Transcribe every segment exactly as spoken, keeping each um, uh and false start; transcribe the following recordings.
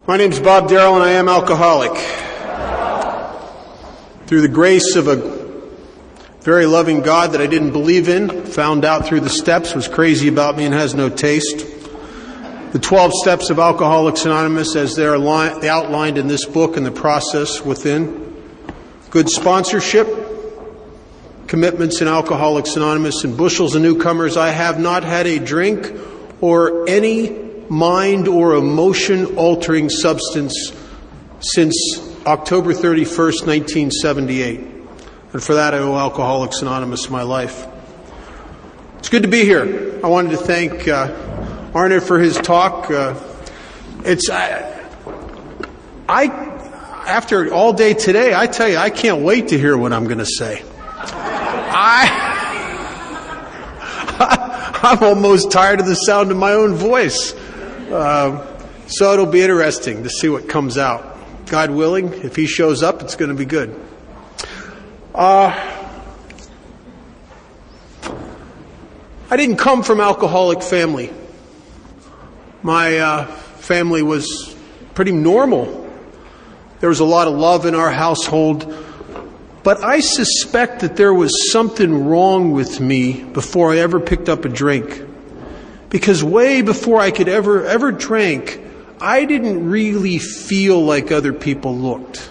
My name's Bob Darrell, and I am alcoholic. Through the grace of a very loving God that I didn't believe in, found out through the steps, was crazy about me and has no taste. The twelve steps of Alcoholics Anonymous as they're outlined in this book and the process within. Good sponsorship, commitments in Alcoholics Anonymous, and bushels of newcomers. I have not had a drink or any mind or emotion altering substance since October thirty-first, nineteen seventy-eight. And for that I owe Alcoholics Anonymous my life. It's good to be here. I wanted to thank uh, Arne for his talk. Uh, it's I, I after all day today, I tell you, I can't wait to hear what I'm going to say. I I'm almost tired of the sound of my own voice. Uh, so it'll be interesting to see what comes out. God willing, if he shows up, it's going to be good. Uh, I didn't come from alcoholic family. My uh, family was pretty normal. There was a lot of love in our household. But I suspect that there was something wrong with me before I ever picked up a drink. Because way before I could ever, ever drink, I didn't really feel like other people looked.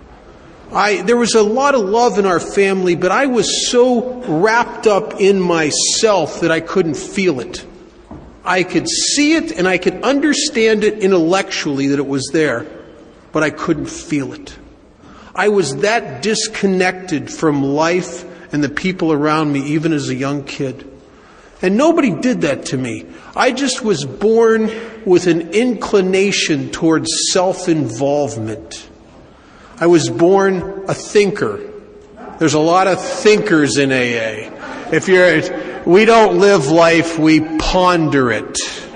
I, there was a lot of love in our family, but I was so wrapped up in myself that I couldn't feel it. I could see it and I could understand it intellectually that it was there, but I couldn't feel it. I was that disconnected from life and the people around me, even as a young kid. And nobody did that to me. I just was born with an inclination towards self-involvement. I was born a thinker. There's a lot of thinkers in A A. If you're, we don't live life, we ponder it.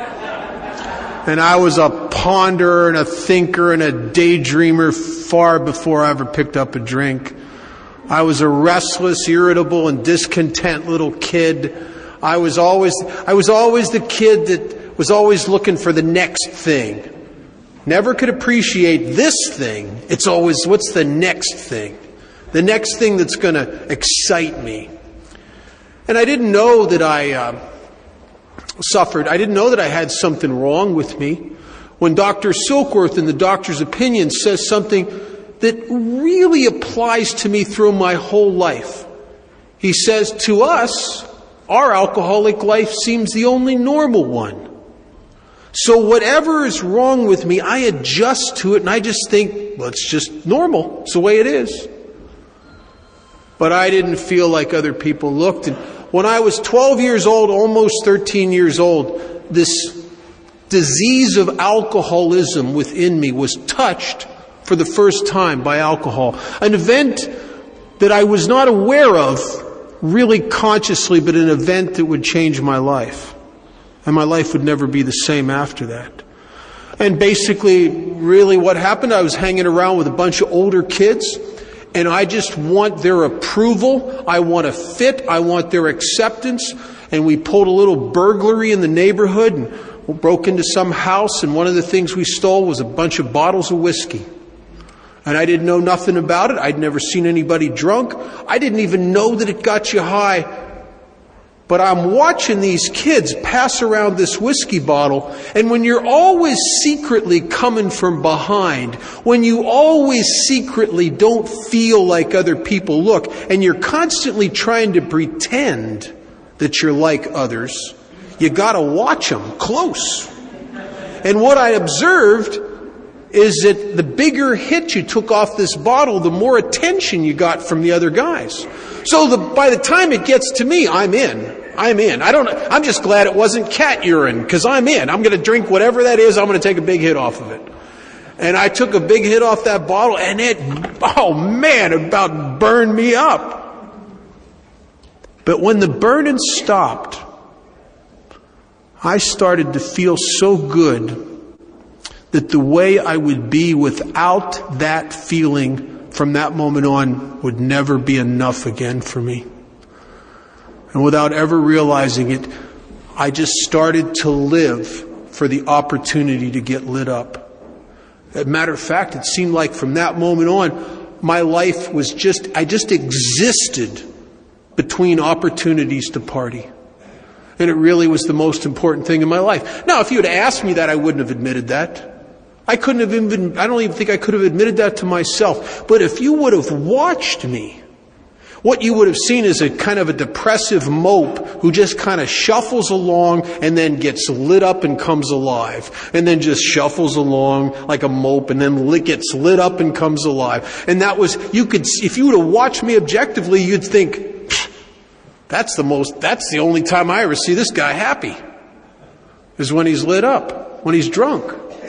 And I was a ponderer and a thinker and a daydreamer far before I ever picked up a drink. I was a restless, irritable, and discontent little kid. I was always, I was always the kid that was always looking for the next thing. Never could appreciate this thing. It's always, what's the next thing? The next thing that's going to excite me. And I didn't know that I uh, suffered. I didn't know that I had something wrong with me. When Doctor Silkworth in the Doctor's Opinion says something that really applies to me through my whole life. He says, to us, our alcoholic life seems the only normal one. So whatever is wrong with me, I adjust to it and I just think, well, it's just normal. It's the way it is. But I didn't feel like other people looked. And when I was twelve years old, almost thirteen years old, this disease of alcoholism within me was touched for the first time by alcohol. An event that I was not aware of really consciously, but an event that would change my life. And my life would never be the same after that. And basically, really what happened, I was hanging around with a bunch of older kids, and I just want their approval. I want to fit. I want their acceptance. And we pulled a little burglary in the neighborhood and broke into some house, and one of the things we stole was a bunch of bottles of whiskey. And I didn't know nothing about it. I'd never seen anybody drunk. I didn't even know that it got you high. But I'm watching these kids pass around this whiskey bottle, and when you're always secretly coming from behind, when you always secretly don't feel like other people look, and you're constantly trying to pretend that you're like others, you gotta watch them close. And what I observed is that the bigger hit you took off this bottle, the more attention you got from the other guys. So the, by the time it gets to me, I'm in. I'm in. I don't. I'm just glad it wasn't cat urine, because I'm in. I'm going to drink whatever that is. I'm going to take a big hit off of it. And I took a big hit off that bottle, and it, oh man, it about burned me up. But when the burning stopped, I started to feel so good that the way I would be without that feeling from that moment on would never be enough again for me. And without ever realizing it, I just started to live for the opportunity to get lit up. As a matter of fact, it seemed like from that moment on, my life was just, I just existed between opportunities to party. And it really was the most important thing in my life. Now, if you had asked me that, I wouldn't have admitted that. I couldn't have even, I don't even think I could have admitted that to myself. But if you would have watched me, what you would have seen is a kind of a depressive mope who just kind of shuffles along and then gets lit up and comes alive. And then just shuffles along like a mope and then gets lit up and comes alive. And that was, you could, if you would have watched me objectively, you'd think, that's the most, that's the only time I ever see this guy happy. Is when he's lit up, when he's drunk.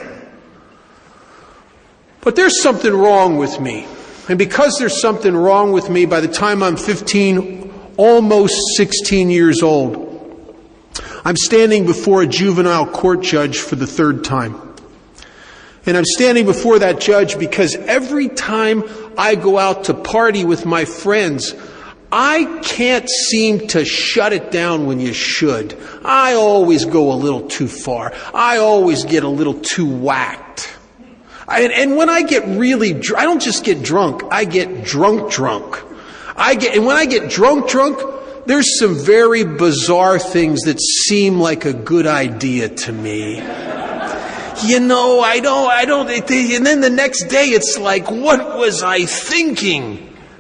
But there's something wrong with me. And because there's something wrong with me, by the time I'm fifteen, almost sixteen years old, I'm standing before a juvenile court judge for the third time. And I'm standing before that judge because every time I go out to party with my friends, I can't seem to shut it down when you should. I always go a little too far. I always get a little too whacked. I, and when I get really drunk, I don't just get drunk, I get drunk drunk. I get, and when I get drunk drunk, there's some very bizarre things that seem like a good idea to me. You know, I don't, I don't, and then the next day it's like, what was I thinking?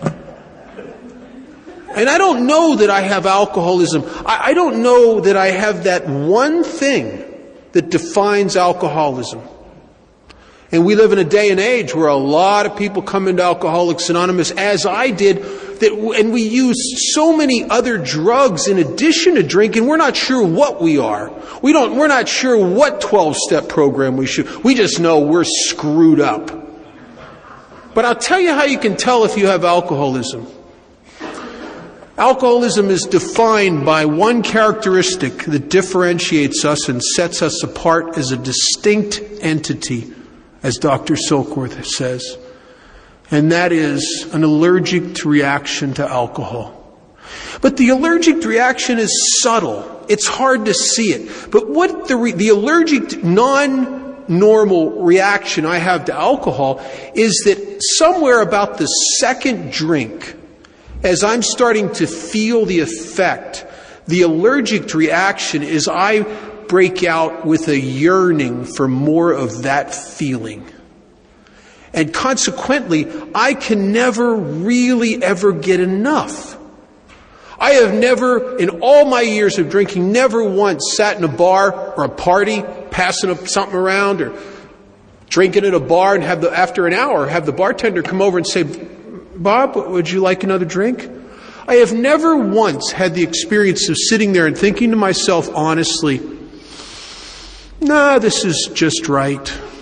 And I don't know that I have alcoholism. I, I don't know that I have that one thing that defines alcoholism. And we live in a day and age where a lot of people come into Alcoholics Anonymous, as I did, that, and we use so many other drugs in addition to drinking. We're not sure what we are. We don't, we're not sure what twelve-step program we should. We just know we're screwed up. But I'll tell you how you can tell if you have alcoholism. Alcoholism is defined by one characteristic that differentiates us and sets us apart as a distinct entity, as Doctor Silkworth says, and that is an allergic reaction to alcohol. But the allergic reaction is subtle. It's hard to see it. But what the, re- the allergic non-normal reaction I have to alcohol is that somewhere about the second drink, as I'm starting to feel the effect, the allergic reaction is I break out with a yearning for more of that feeling. And consequently, I can never really ever get enough. I have never, in all my years of drinking, never once sat in a bar or a party, passing something around or drinking at a bar and have the, after an hour, have the bartender come over and say, Bob, would you like another drink? I have never once had the experience of sitting there and thinking to myself honestly, nah, this is just right.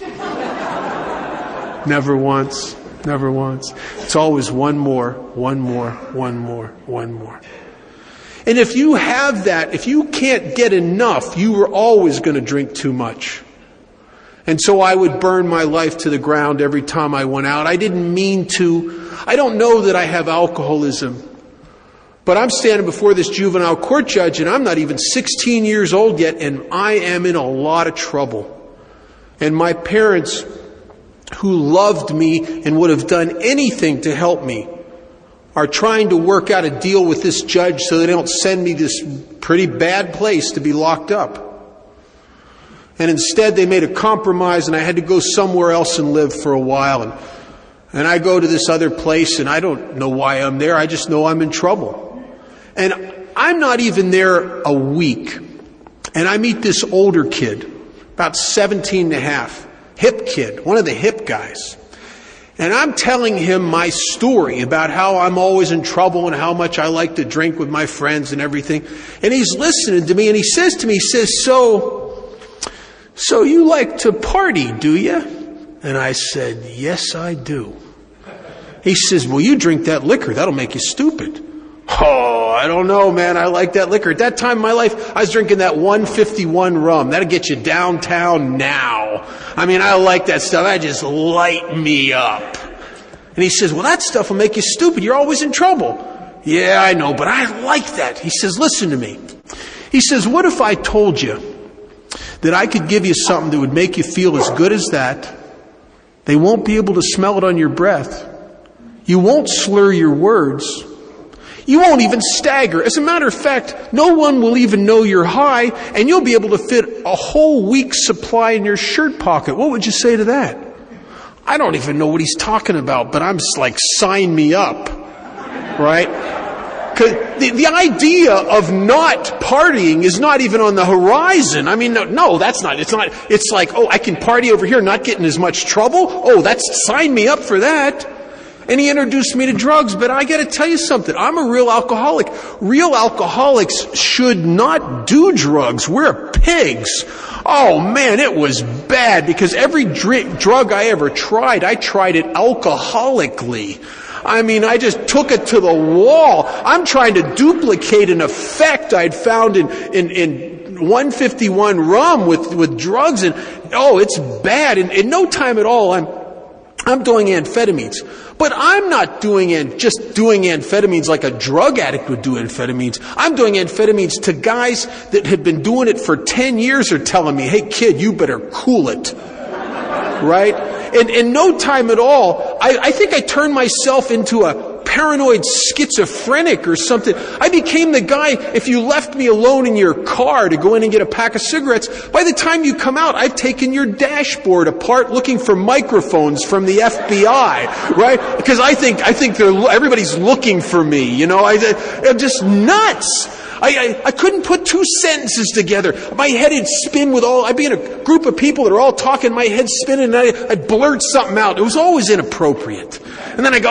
Never once. Never once. It's always one more, one more, one more, one more. And if you have that, if you can't get enough, you are always going to drink too much. And so I would burn my life to the ground every time I went out. I didn't mean to. I don't know that I have alcoholism. But I'm standing before this juvenile court judge and I'm not even sixteen years old yet and I am in a lot of trouble. And my parents, who loved me and would have done anything to help me, are trying to work out a deal with this judge so they don't send me this pretty bad place to be locked up. And instead they made a compromise and I had to go somewhere else and live for a while. And, and I go to this other place and I don't know why I'm there. I just know I'm in trouble. And I'm not even there a week. And I meet this older kid, about seventeen and a half, hip kid, one of the hip guys. And I'm telling him my story about how I'm always in trouble and how much I like to drink with my friends and everything. And he's listening to me and he says to me, he says, so... So you like to party, do you? And I said, yes, I do. He says, well, you drink that liquor. That'll make you stupid. Oh, I don't know, man. I like that liquor. At that time in my life, I was drinking that one fifty-one rum. That'll get you downtown now. I mean, I like that stuff. That just light me up. And he says, well, that stuff will make you stupid. You're always in trouble. Yeah, I know, but I like that. He says, listen to me. He says, what if I told you that I could give you something that would make you feel as good as that They won't be able to smell it on your breath. You won't slur your words. You won't even stagger. As a matter of fact, no one will even know you're high, and you'll be able to fit a whole week's supply in your shirt pocket. What would you say to that? I don't even know what he's talking about, but I'm just like, sign me up. Right? Because the, the idea of not partying is not even on the horizon. I mean, no, no, that's not. It's not. It's like, oh, I can party over here, not get in as much trouble. Oh, that's, sign me up for that. And he introduced me to drugs, but I got to tell you something. I'm a real alcoholic. Real alcoholics should not do drugs. We're pigs. Oh man, it was bad because every dr- drug I ever tried, I tried it alcoholically. I mean, I just took it to the wall. I'm trying to duplicate an effect I'd found in, in, in one fifty-one rum with, with drugs, and oh, it's bad. In, in no time at all, I'm, I'm doing amphetamines. But I'm not doing an, just doing amphetamines like a drug addict would do amphetamines. I'm doing amphetamines to guys that had been doing it for ten years are telling me, hey kid, you better cool it. Right? And in no time at all, I, I think I turned myself into a paranoid schizophrenic or something. I became the guy, if you left me alone in your car to go in and get a pack of cigarettes, by the time you come out, I've taken your dashboard apart looking for microphones from the F B I, right? Because I think, I think they're, everybody's looking for me, you know, I, I'm just nuts. I, I, I couldn't put two sentences together. My head would spin with all, I'd be in a group of people that are all talking, my head's spinning, and I, I'd blurt something out. It was always inappropriate. And then I go,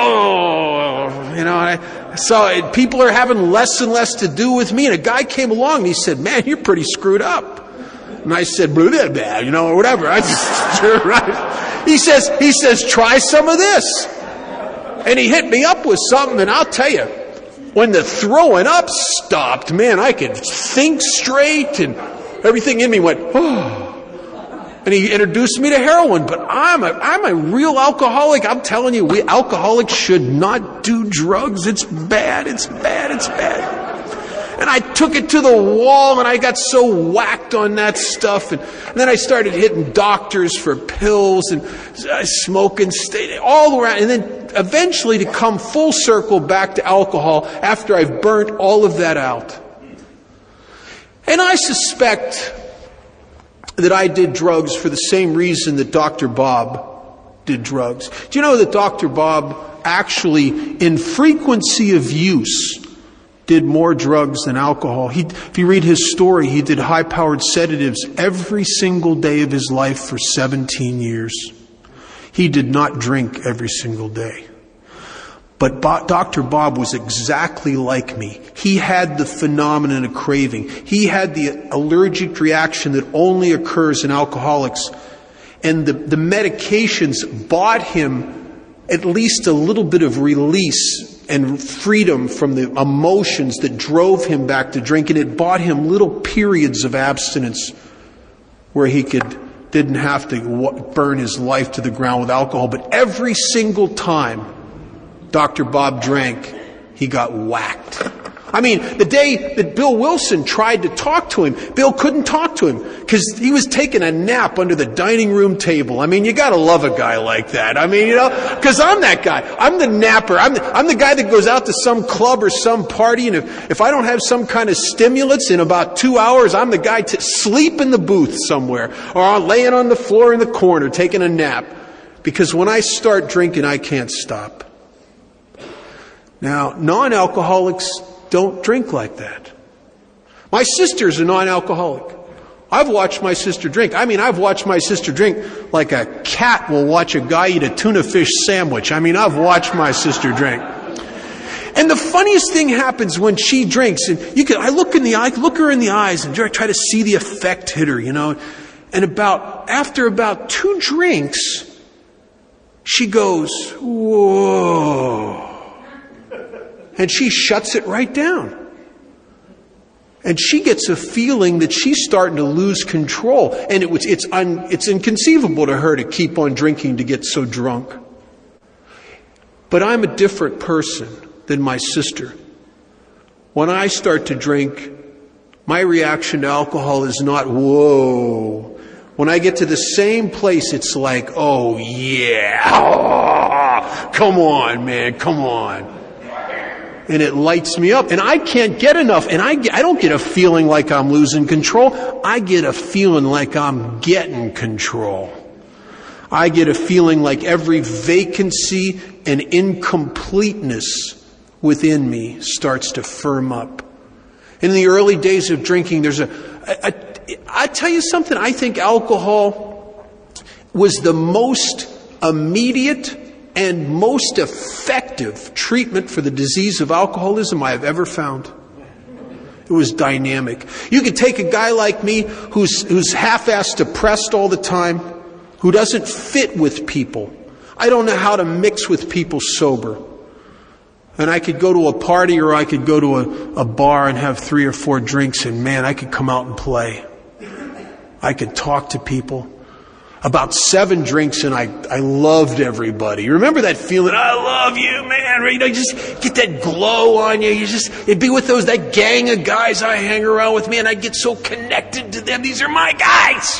oh, you know, I saw people are having less and less to do with me. And a guy came along and he said, man, you're pretty screwed up. And I said, blah, blah, blah, you know, or whatever. I just, right. He says, he says, try some of this. And he hit me up with something, and I'll tell you, when the throwing up stopped, man, I could think straight and everything in me went, oh. And he introduced me to heroin, but I'm a, I'm a real alcoholic. I'm telling you, we alcoholics should not do drugs. It's bad, it's bad, it's bad. And I took it to the wall, and I got so whacked on that stuff. And, and then I started hitting doctors for pills and uh, smoking, stay, all around. And then eventually to come full circle back to alcohol after I've burnt all of that out. And I suspect that I did drugs for the same reason that Doctor Bob did drugs. Do you know that Doctor Bob actually, in frequency of use, did more drugs than alcohol? He, if you read his story, he did high-powered sedatives every single day of his life for seventeen years. He did not drink every single day. But Bo- Doctor Bob was exactly like me. He had the phenomenon of craving. He had the allergic reaction that only occurs in alcoholics. And the, the medications bought him at least a little bit of release and freedom from the emotions that drove him back to drinking. It bought him little periods of abstinence where he could didn't have to w- burn his life to the ground with alcohol. But every single time Doctor Bob drank, he got whacked. I mean, the day that Bill Wilson tried to talk to him, Bill couldn't talk to him because he was taking a nap under the dining room table. I mean, you gotta love a guy like that. I mean, you know, because I'm that guy. I'm the napper. I'm the, I'm the guy that goes out to some club or some party, and if, if I don't have some kind of stimulants in about two hours, I'm the guy to sleep in the booth somewhere or laying on the floor in the corner taking a nap. Because when I start drinking, I can't stop. Now, non-alcoholics don't drink like that. My sister's a non-alcoholic. I've watched my sister drink. I mean, I've watched my sister drink like a cat will watch a guy eat a tuna fish sandwich. I mean, I've watched my sister drink. And the funniest thing happens when she drinks, and you can, I look in the eye, look her in the eyes and try to see the effect hit her, you know. And about, after about two drinks, she goes, whoa. And she shuts it right down. And she gets a feeling that she's starting to lose control. And it was, it's, un, it's inconceivable to her to keep on drinking to get so drunk. But I'm a different person than my sister. When I start to drink, my reaction to alcohol is not, whoa. When I get to the same place, it's like, oh yeah, oh, come on, man, come on. And it lights me up, and I can't get enough. And I, I don't get a feeling like I'm losing control. I get a feeling like I'm getting control. I get a feeling like every vacancy and incompleteness within me starts to firm up. In the early days of drinking, there's a, a, a I tell you something, I think alcohol was the most immediate and most effective treatment for the disease of alcoholism I have ever found. It was dynamic. You could take a guy like me who's, who's half-assed depressed all the time, who doesn't fit with people. I don't know how to mix with people sober. And I could go to a party or I could go to a, a bar and have three or four drinks, and man, I could come out and play. I could talk to people. About seven drinks and I, I loved everybody. You remember that feeling? I love you, man. You know, you just get that glow on you. You just, it'd be with those, that gang of guys I hang around with, man. I get so connected to them. These are my guys.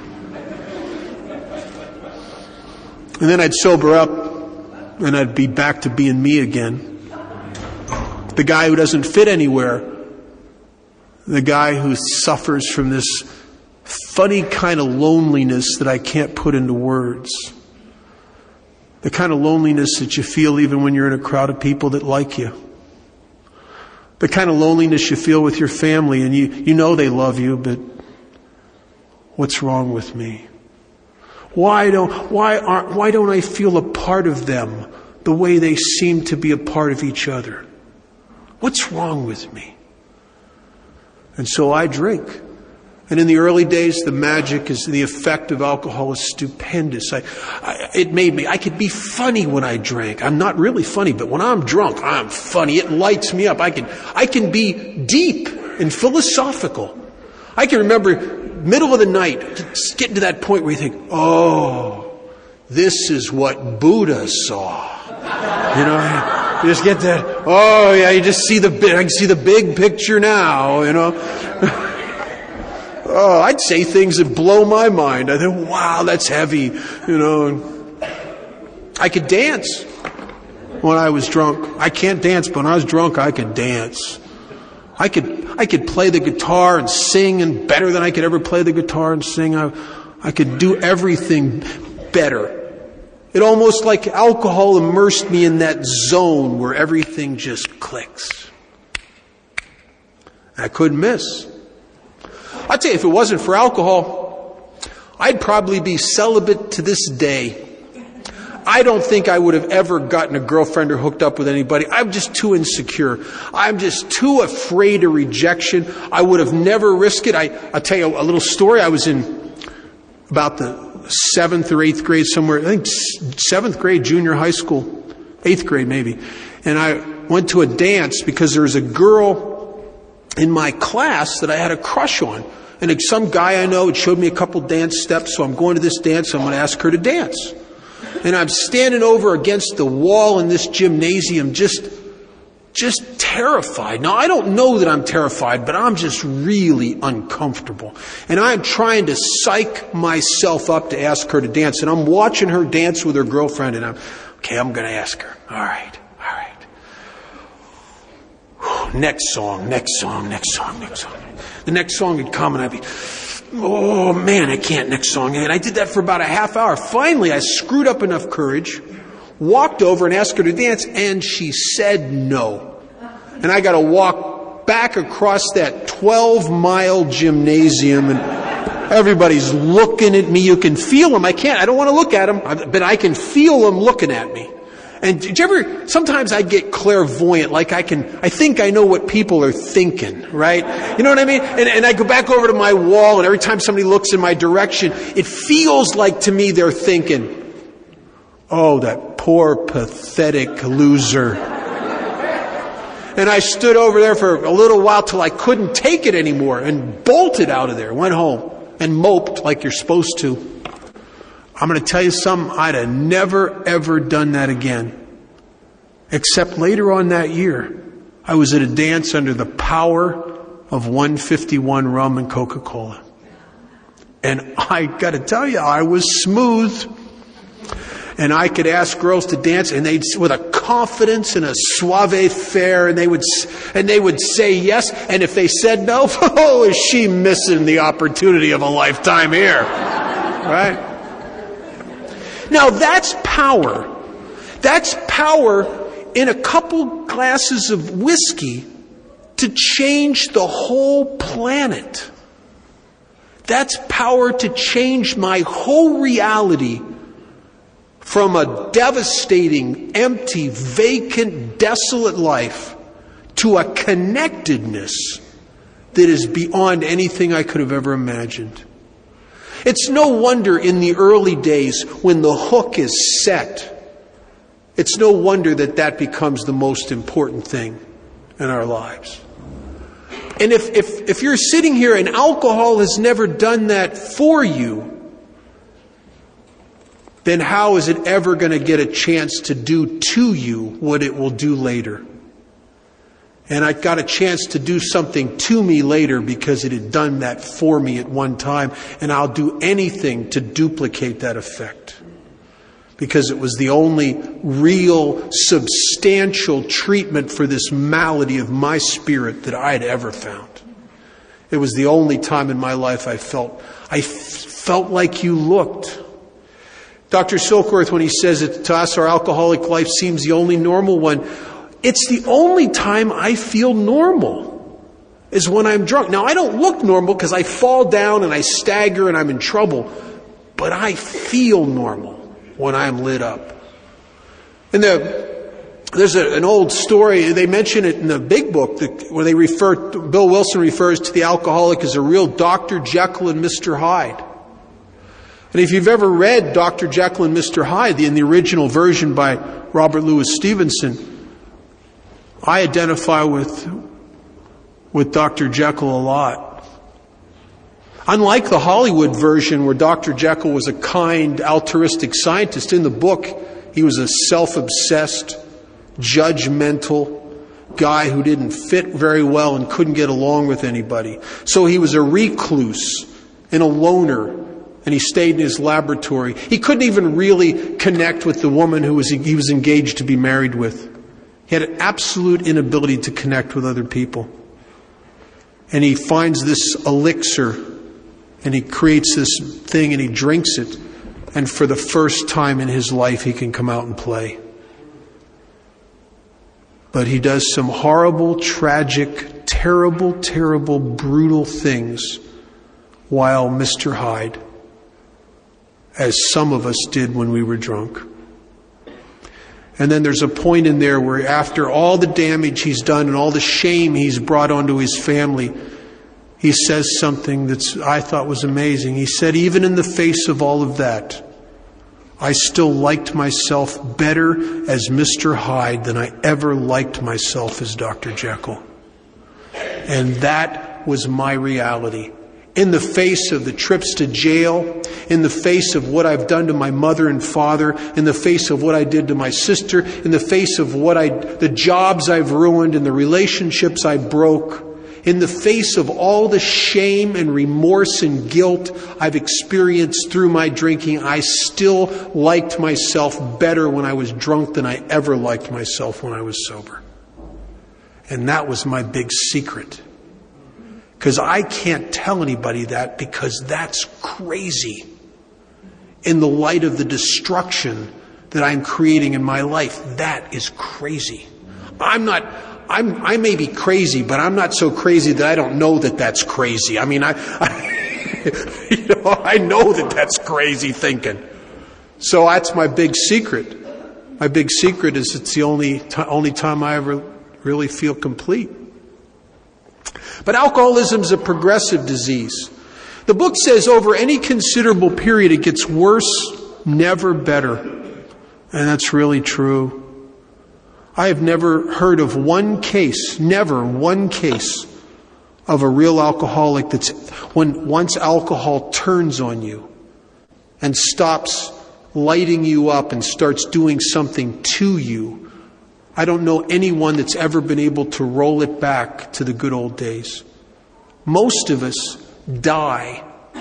And then I'd sober up and I'd be back to being me again. The guy who doesn't fit anywhere. The guy who suffers from this funny kind of loneliness that I can't put into words. The kind of loneliness that you feel even when you're in a crowd of people that like you. The kind of loneliness you feel with your family, and you, you know they love you, but what's wrong with me? Why don't, why aren't, why don't I feel a part of them the way they seem to be a part of each other? What's wrong with me? And so I drink. And in the early days, the magic is, the effect of alcohol is stupendous. I, I, it made me, I could be funny when I drank. I'm not really funny, but when I'm drunk, I'm funny. It lights me up. I can, I can be deep and philosophical. I can remember middle of the night, just getting to that point where you think, oh, this is what Buddha saw. You know, you just get that, oh yeah, you just see the big, I can see the big picture now, you know. Oh, I'd say things that blow my mind. I think, wow, that's heavy, you know. I could dance when I was drunk. I can't dance, but when I was drunk, I could dance. I could, I could play the guitar and sing, and better than I could ever play the guitar and sing. I, I could do everything better. It almost like alcohol immersed me in that zone where everything just clicks. I couldn't miss. I'll tell you, if it wasn't for alcohol, I'd probably be celibate to this day. I don't think I would have ever gotten a girlfriend or hooked up with anybody. I'm just too insecure. I'm just too afraid of rejection. I would have never risked it. I, I'll tell you a little story. I was in about the seventh or eighth grade somewhere. I think seventh grade, junior high school, eighth grade maybe. And I went to a dance because there was a girl in my class that I had a crush on. And some guy I know had showed me a couple dance steps, so I'm going to this dance, so I'm going to ask her to dance. And I'm standing over against the wall in this gymnasium, just, just terrified. Now, I don't know that I'm terrified, but I'm just really uncomfortable. And I'm trying to psych myself up to ask her to dance. And I'm watching her dance with her girlfriend, and I'm, okay, I'm going to ask her. All right, all right. Next song, next song, next song, next song. The next song would come, and I'd be, oh man, I can't next song. And I did that for about a half hour. Finally, I screwed up enough courage, walked over and asked her to dance, and she said no. And I got to walk back across that twelve mile gymnasium, and everybody's looking at me. You can feel them. I can't, I don't want to look at them, but I can feel them looking at me. And did you ever, sometimes I get clairvoyant, like I can, I think I know what people are thinking, right? You know what I mean? And, and I go back over to my wall, and every time somebody looks in my direction, it feels like to me they're thinking, oh, that poor, pathetic loser. And I stood over there for a little while till I couldn't take it anymore and bolted out of there, went home and moped like you're supposed to. I'm going to tell you something, I'd have never, ever done that again. Except later on that year, I was at a dance under the power of one fifty-one rum and Coca-Cola. And I got to tell you, I was smooth. And I could ask girls to dance, and they'd, with a confidence and a savoir-faire, and they would, and they would say yes. And if they said no, oh, is she missing the opportunity of a lifetime here? Right? Now that's power. That's power in a couple glasses of whiskey to change the whole planet. That's power to change my whole reality from a devastating, empty, vacant, desolate life to a connectedness that is beyond anything I could have ever imagined. It's no wonder in the early days when the hook is set, it's no wonder that that becomes the most important thing in our lives. And if, if, if you're sitting here and alcohol has never done that for you, then how is it ever going to get a chance to do to you what it will do later? And I got a chance to do something to me later because it had done that for me at one time, and I'll do anything to duplicate that effect. Because it was the only real, substantial treatment for this malady of my spirit that I had ever found. It was the only time in my life I felt, I felt like you looked. Doctor Silkworth, when he says it to us, our alcoholic life seems the only normal one. It's the only time I feel normal is when I'm drunk. Now, I don't look normal because I fall down and I stagger and I'm in trouble. But I feel normal when I'm lit up. And the, there's a, an old story, they mention it in the big book, that, where they refer, Bill Wilson refers to the alcoholic as a real Doctor Jekyll and Mister Hyde. And if you've ever read Doctor Jekyll and Mister Hyde, in the original version by Robert Louis Stevenson, I identify with, with Doctor Jekyll a lot. Unlike the Hollywood version where Doctor Jekyll was a kind, altruistic scientist, in the book he was a self-obsessed, judgmental guy who didn't fit very well and couldn't get along with anybody. So he was a recluse and a loner. And he stayed in his laboratory. He couldn't even really connect with the woman who was he was engaged to be married with. He had an absolute inability to connect with other people. And he finds this elixir, and he creates this thing, and he drinks it. And for the first time in his life, he can come out and play. But he does some horrible, tragic, terrible, terrible, brutal things while Mister Hyde, as some of us did when we were drunk. And then there's a point in there where after all the damage he's done and all the shame he's brought onto his family, he says something that I thought was amazing. He said, even in the face of all of that, I still liked myself better as Mister Hyde than I ever liked myself as Doctor Jekyll. And that was my reality. In the face of the trips to jail, in the face of what I've done to my mother and father, in the face of what I did to my sister, in the face of what I, the jobs I've ruined and the relationships I broke, in the face of all the shame and remorse and guilt I've experienced through my drinking, I still liked myself better when I was drunk than I ever liked myself when I was sober. And that was my big secret. Because I can't tell anybody that, because that's crazy in the light of the destruction that I'm creating in my life. That is crazy. I'm not, I'm, I may be crazy, but I'm not so crazy that I don't know that that's crazy. I mean, I, I, you know, I know that that's crazy thinking. So that's my big secret. My big secret is it's the only, t- only time I ever really feel complete. But alcoholism is a progressive disease. The book says over any considerable period it gets worse, never better. And that's really true. I have never heard of one case, never one case of a real alcoholic that's when once alcohol turns on you and stops lighting you up and starts doing something to you. I don't know anyone that's ever been able to roll it back to the good old days. Most of us die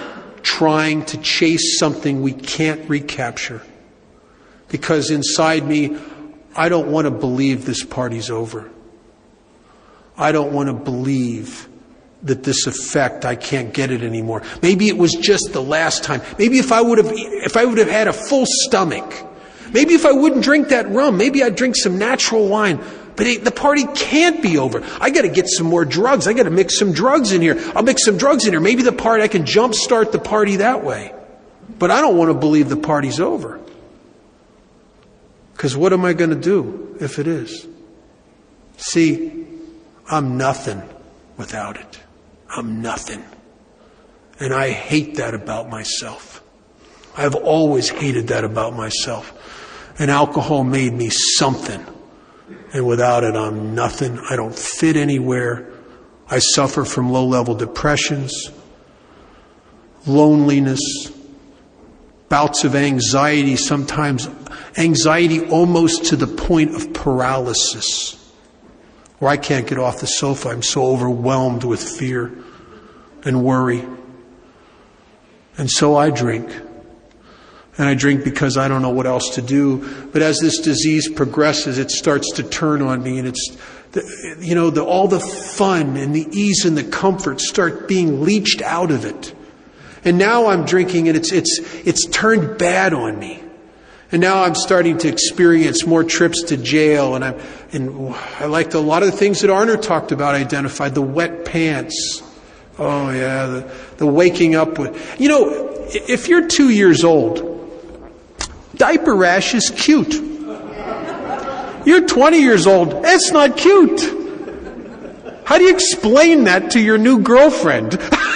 trying to chase something we can't recapture. Because inside me, I don't want to believe this party's over. I don't want to believe that this effect, I can't get it anymore. Maybe it was just the last time. Maybe if I would have, if I would have had a full stomach, maybe if I wouldn't drink that rum, maybe I'd drink some natural wine. But it, the party can't be over. I got to get some more drugs. I got to mix some drugs in here. I'll mix some drugs in here. Maybe the party, I can jumpstart the party that way. But I don't want to believe the party's over. Because what am I going to do if it is? See, I'm nothing without it. I'm nothing. And I hate that about myself. I've always hated that about myself. And alcohol made me something. And without it, I'm nothing. I don't fit anywhere. I suffer from low-level depressions, loneliness, bouts of anxiety, sometimes anxiety almost to the point of paralysis, where I can't get off the sofa. I'm so overwhelmed with fear and worry. And so I drink. And I drink because I don't know what else to do. But as this disease progresses, it starts to turn on me. And it's, the, you know, the, all the fun and the ease and the comfort start being leached out of it. And now I'm drinking and it's, it's, it's turned bad on me. And now I'm starting to experience more trips to jail. And, I'm, and I liked a lot of the things that Arner talked about, identified. The wet pants. Oh, yeah. The, the waking up with... You know, if you're two years old, diaper rash is cute. You're twenty years old. It's not cute. How do you explain that to your new girlfriend?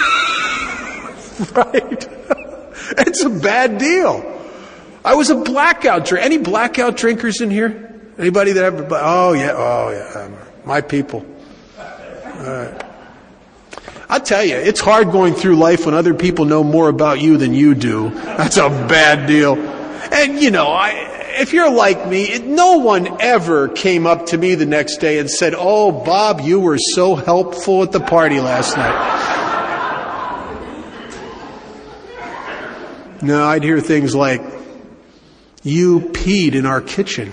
Right? It's a bad deal. I was a blackout drinker. Any blackout drinkers in here? Anybody that ever... Oh, yeah. Oh, yeah. Um, my people. All right. I'll tell you, it's hard going through life when other people know more about you than you do. That's a bad deal. And, you know, I, if you're like me, it, no one ever came up to me the next day and said, "Oh, Bob, you were so helpful at the party last night." No, I'd hear things like, "You peed in our kitchen.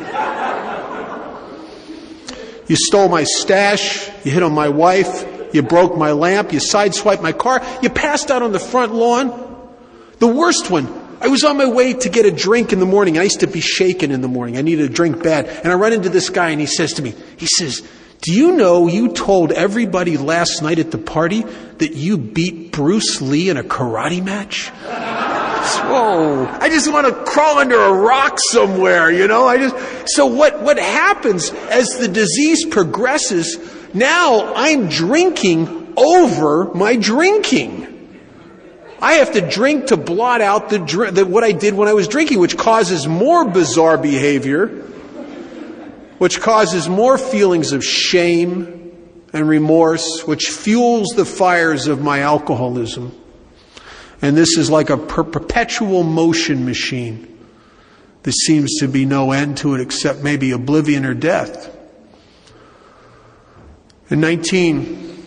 You stole my stash. You hit on my wife. You broke my lamp. You sideswiped my car. You passed out on the front lawn." The worst one, I was on my way to get a drink in the morning. I used to be shaken in the morning. I needed a drink bad. And I run into this guy and he says to me, he says, "Do you know you told everybody last night at the party that you beat Bruce Lee in a karate match?" Whoa, I just want to crawl under a rock somewhere, you know. I just So what, what happens as the disease progresses, now I'm drinking over my drinking. I have to drink to blot out the, the what I did when I was drinking, which causes more bizarre behavior, which causes more feelings of shame and remorse, which fuels the fires of my alcoholism. And this is like a per- perpetual motion machine. There seems to be no end to it except maybe oblivion or death. In nineteen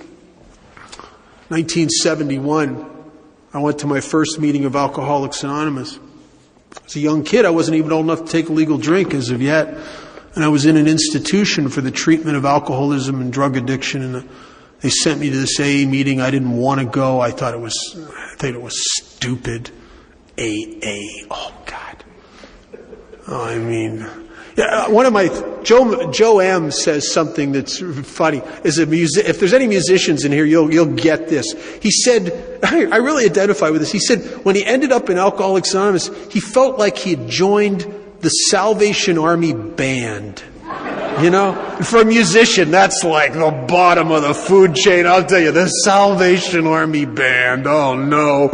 seventy-one, I went to my first meeting of Alcoholics Anonymous. As a young kid, I wasn't even old enough to take a legal drink as of yet. And I was in an institution for the treatment of alcoholism and drug addiction. And they sent me to this A A meeting. I didn't want to go. I thought it was, I thought it was stupid. A A. Oh, God. Oh, I mean... Yeah, one of my, Joe, Joe M says something that's funny. As a music, if there's any musicians in here, you'll, you'll get this. He said, I, I really identify with this. He said when he ended up in Alcoholics Anonymous, he felt like he had joined the Salvation Army band. You know, for a musician, that's like the bottom of the food chain. I'll tell you, the Salvation Army band. Oh no.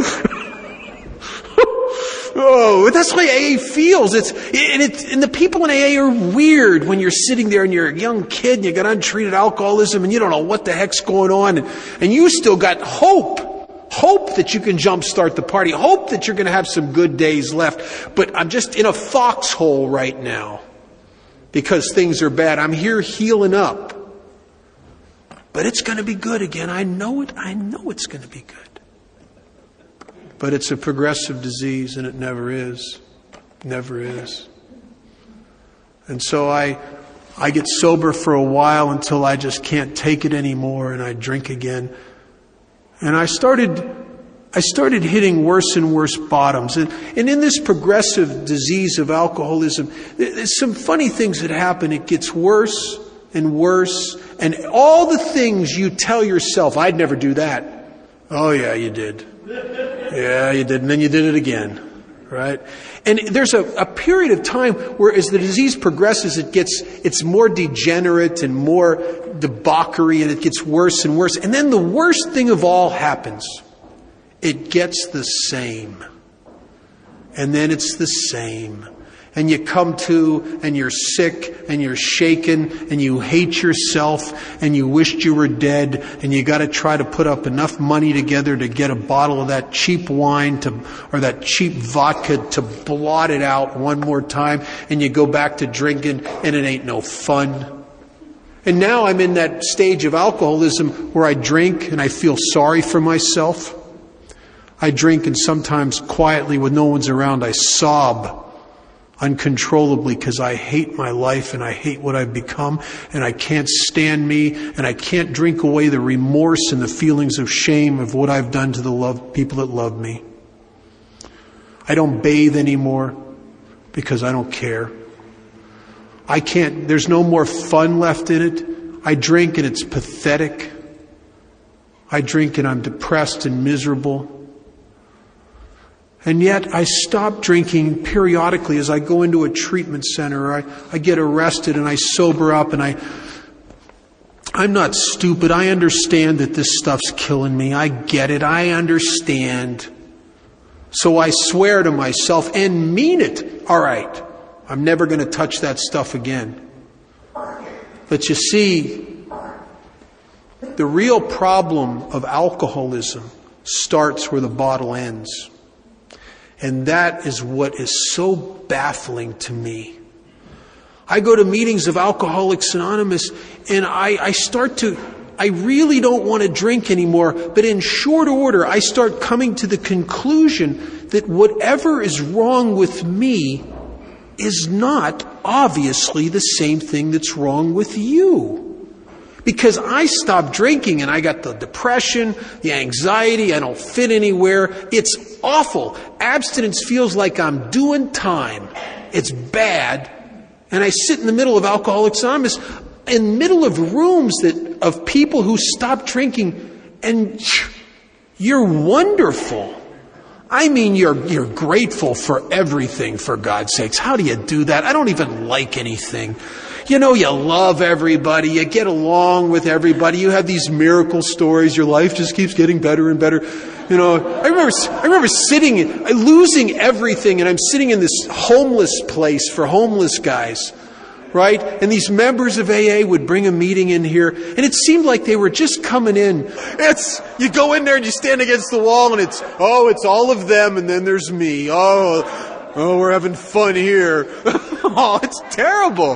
Oh, that's the way A A feels. It's, and, it's, and the people in A A are weird when you're sitting there and you're a young kid and you got untreated alcoholism and you don't know what the heck's going on. And, and you still got hope. Hope that you can jumpstart the party. Hope that you're going to have some good days left. But I'm just in a foxhole right now because things are bad. I'm here healing up. But it's going to be good again. I know it. I know it's going to be good. But it's a progressive disease, and it never is. Never is. And so I I get sober for a while until I just can't take it anymore, and I drink again. And I started I started hitting worse and worse bottoms. And, and in this progressive disease of alcoholism, there's some funny things that happen. It gets worse and worse. And all the things you tell yourself, I'd never do that. Oh, yeah, you did. Yeah, you did. And then you did it again. Right? And there's a, a period of time where as the disease progresses, it gets, it's more degenerate and more debauchery, and it gets worse and worse. And then the worst thing of all happens. It gets the same. And then it's the same. And you come to, and you're sick, and you're shaken, and you hate yourself, and you wished you were dead, and you got to try to put up enough money together to get a bottle of that cheap wine to, or that cheap vodka to blot it out one more time, and you go back to drinking, and it ain't no fun. And now I'm in that stage of alcoholism where I drink, and I feel sorry for myself. I drink, and sometimes quietly when no one's around, I sob uncontrollably because I hate my life and I hate what I've become, and I can't stand me, and I can't drink away the remorse and the feelings of shame of what I've done to the love, people that love me. I don't bathe anymore because I don't care. I can't, there's no more fun left in it. I drink and it's pathetic. I drink and I'm depressed and miserable. And yet I stop drinking periodically as I go into a treatment center, or I, I get arrested and I sober up, and I, I'm not stupid. I understand that this stuff's killing me. I get it. I understand. So I swear to myself and mean it. All right, I'm never going to touch that stuff again. But you see, the real problem of alcoholism starts where the bottle ends. And that is what is so baffling to me. I go to meetings of Alcoholics Anonymous, and I, I start to, I really don't want to drink anymore, but in short order, I start coming to the conclusion that whatever is wrong with me is not obviously the same thing that's wrong with you. Because I stopped drinking and I got the depression, the anxiety, I don't fit anywhere. It's awful. Abstinence feels like I'm doing time. It's bad. And I sit in the middle of Alcoholics Anonymous, in the middle of rooms that of people who stopped drinking, and you're wonderful. I mean, you're you're grateful for everything, for God's sakes. How do you do that? I don't even like anything. You know, you love everybody. You get along with everybody. You have these miracle stories. Your life just keeps getting better and better. You know, I remember, I remember sitting, losing everything, and I'm sitting in this homeless place for homeless guys, right? And these members of A A would bring a meeting in here, and it seemed like they were just coming in. It's, you go in there and you stand against the wall, and it's, oh, it's all of them, and then there's me. Oh, oh, we're having fun here. Oh, it's terrible.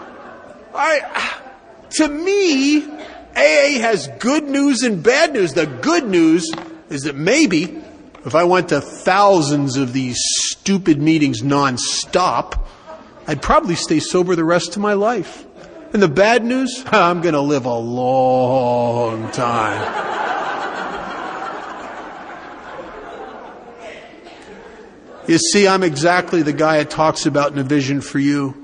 I, to me, A A has good news and bad news. The good news is that maybe if I went to thousands of these stupid meetings nonstop, I'd probably stay sober the rest of my life. And the bad news, I'm going to live a long time. You see, I'm exactly the guy it talks about in A Vision for You.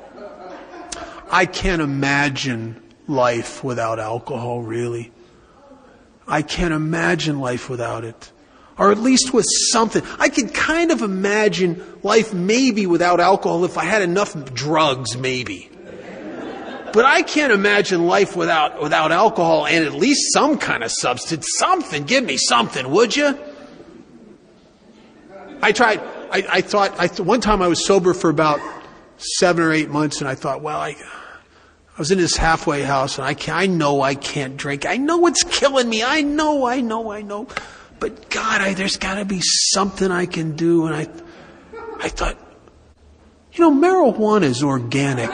I can't imagine life without alcohol, really. I can't imagine life without it. Or at least with something. I could kind of imagine life maybe without alcohol if I had enough drugs, maybe. But I can't imagine life without without alcohol and at least some kind of substance. Something. Give me something, would you? I tried. I, I thought, I th- one time I was sober for about seven or eight months, and I thought, well, I... I was in this halfway house, and I can, I know I can't drink. I know it's killing me. I know, I know, I know. But God, I, there's got to be something I can do. And I, I thought, you know, marijuana is organic.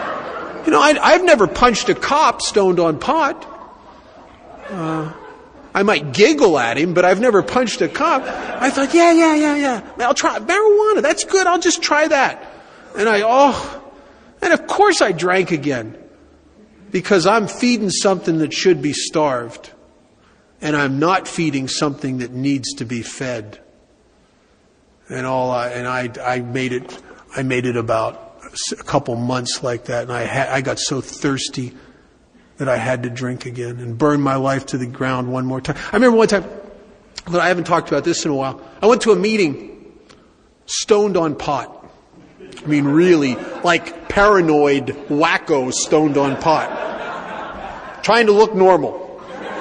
You know, I, I've never punched a cop stoned on pot. Uh, I might giggle at him, but I've never punched a cop. I thought, yeah, yeah, yeah, yeah. I'll try marijuana. That's good. I'll just try that. And I, oh, and of course I drank again because I'm feeding something that should be starved. And I'm not feeding something that needs to be fed. And all I, and I, I made it, I made it about a couple months like that. And I had, I got so thirsty that I had to drink again and burn my life to the ground one more time. I remember one time, but I haven't talked about this in a while. I went to a meeting, stoned on pot. I mean, really, like paranoid wacko stoned on pot. Trying to look normal.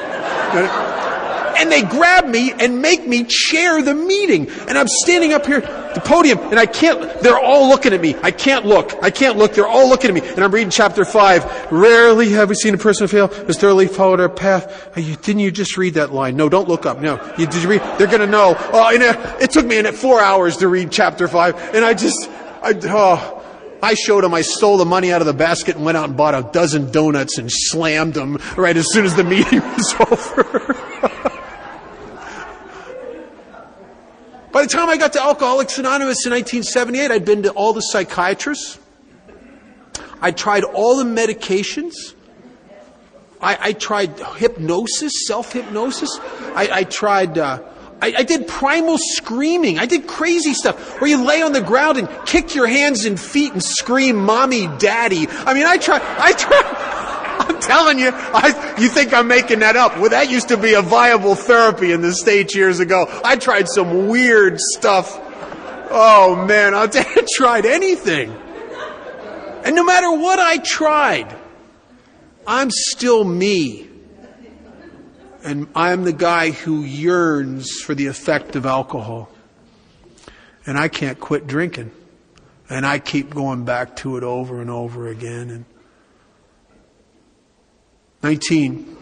And they grab me and make me chair the meeting. And I'm standing up here at the podium and I can't, they're all looking at me. I can't look. I can't look. They're all looking at me. And I'm reading chapter five. Rarely have we seen a person fail who's thoroughly followed our path. You, didn't you just read that line? No, don't look up. No. You, did you read? They're going to know. Oh, and it, it took me in four hours to read chapter five. And I just, I, oh, I showed them I stole the money out of the basket and went out and bought a dozen donuts and slammed them right as soon as the meeting was over. By the time I got to Alcoholics Anonymous in nineteen seventy-eight, I'd been to all the psychiatrists. I tried all the medications. I, I tried hypnosis, self-hypnosis. I, I tried, uh, I, I did primal screaming. I did crazy stuff where you lay on the ground and kick your hands and feet and scream, "Mommy, Daddy." I mean, I tried, I tried. I'm telling you, I, you think I'm making that up. Well, that used to be a viable therapy in the States years ago. I tried some weird stuff. Oh, man, I tried anything. And no matter what I tried, I'm still me. And I'm the guy who yearns for the effect of alcohol. And I can't quit drinking. And I keep going back to it over and over again. And nineteen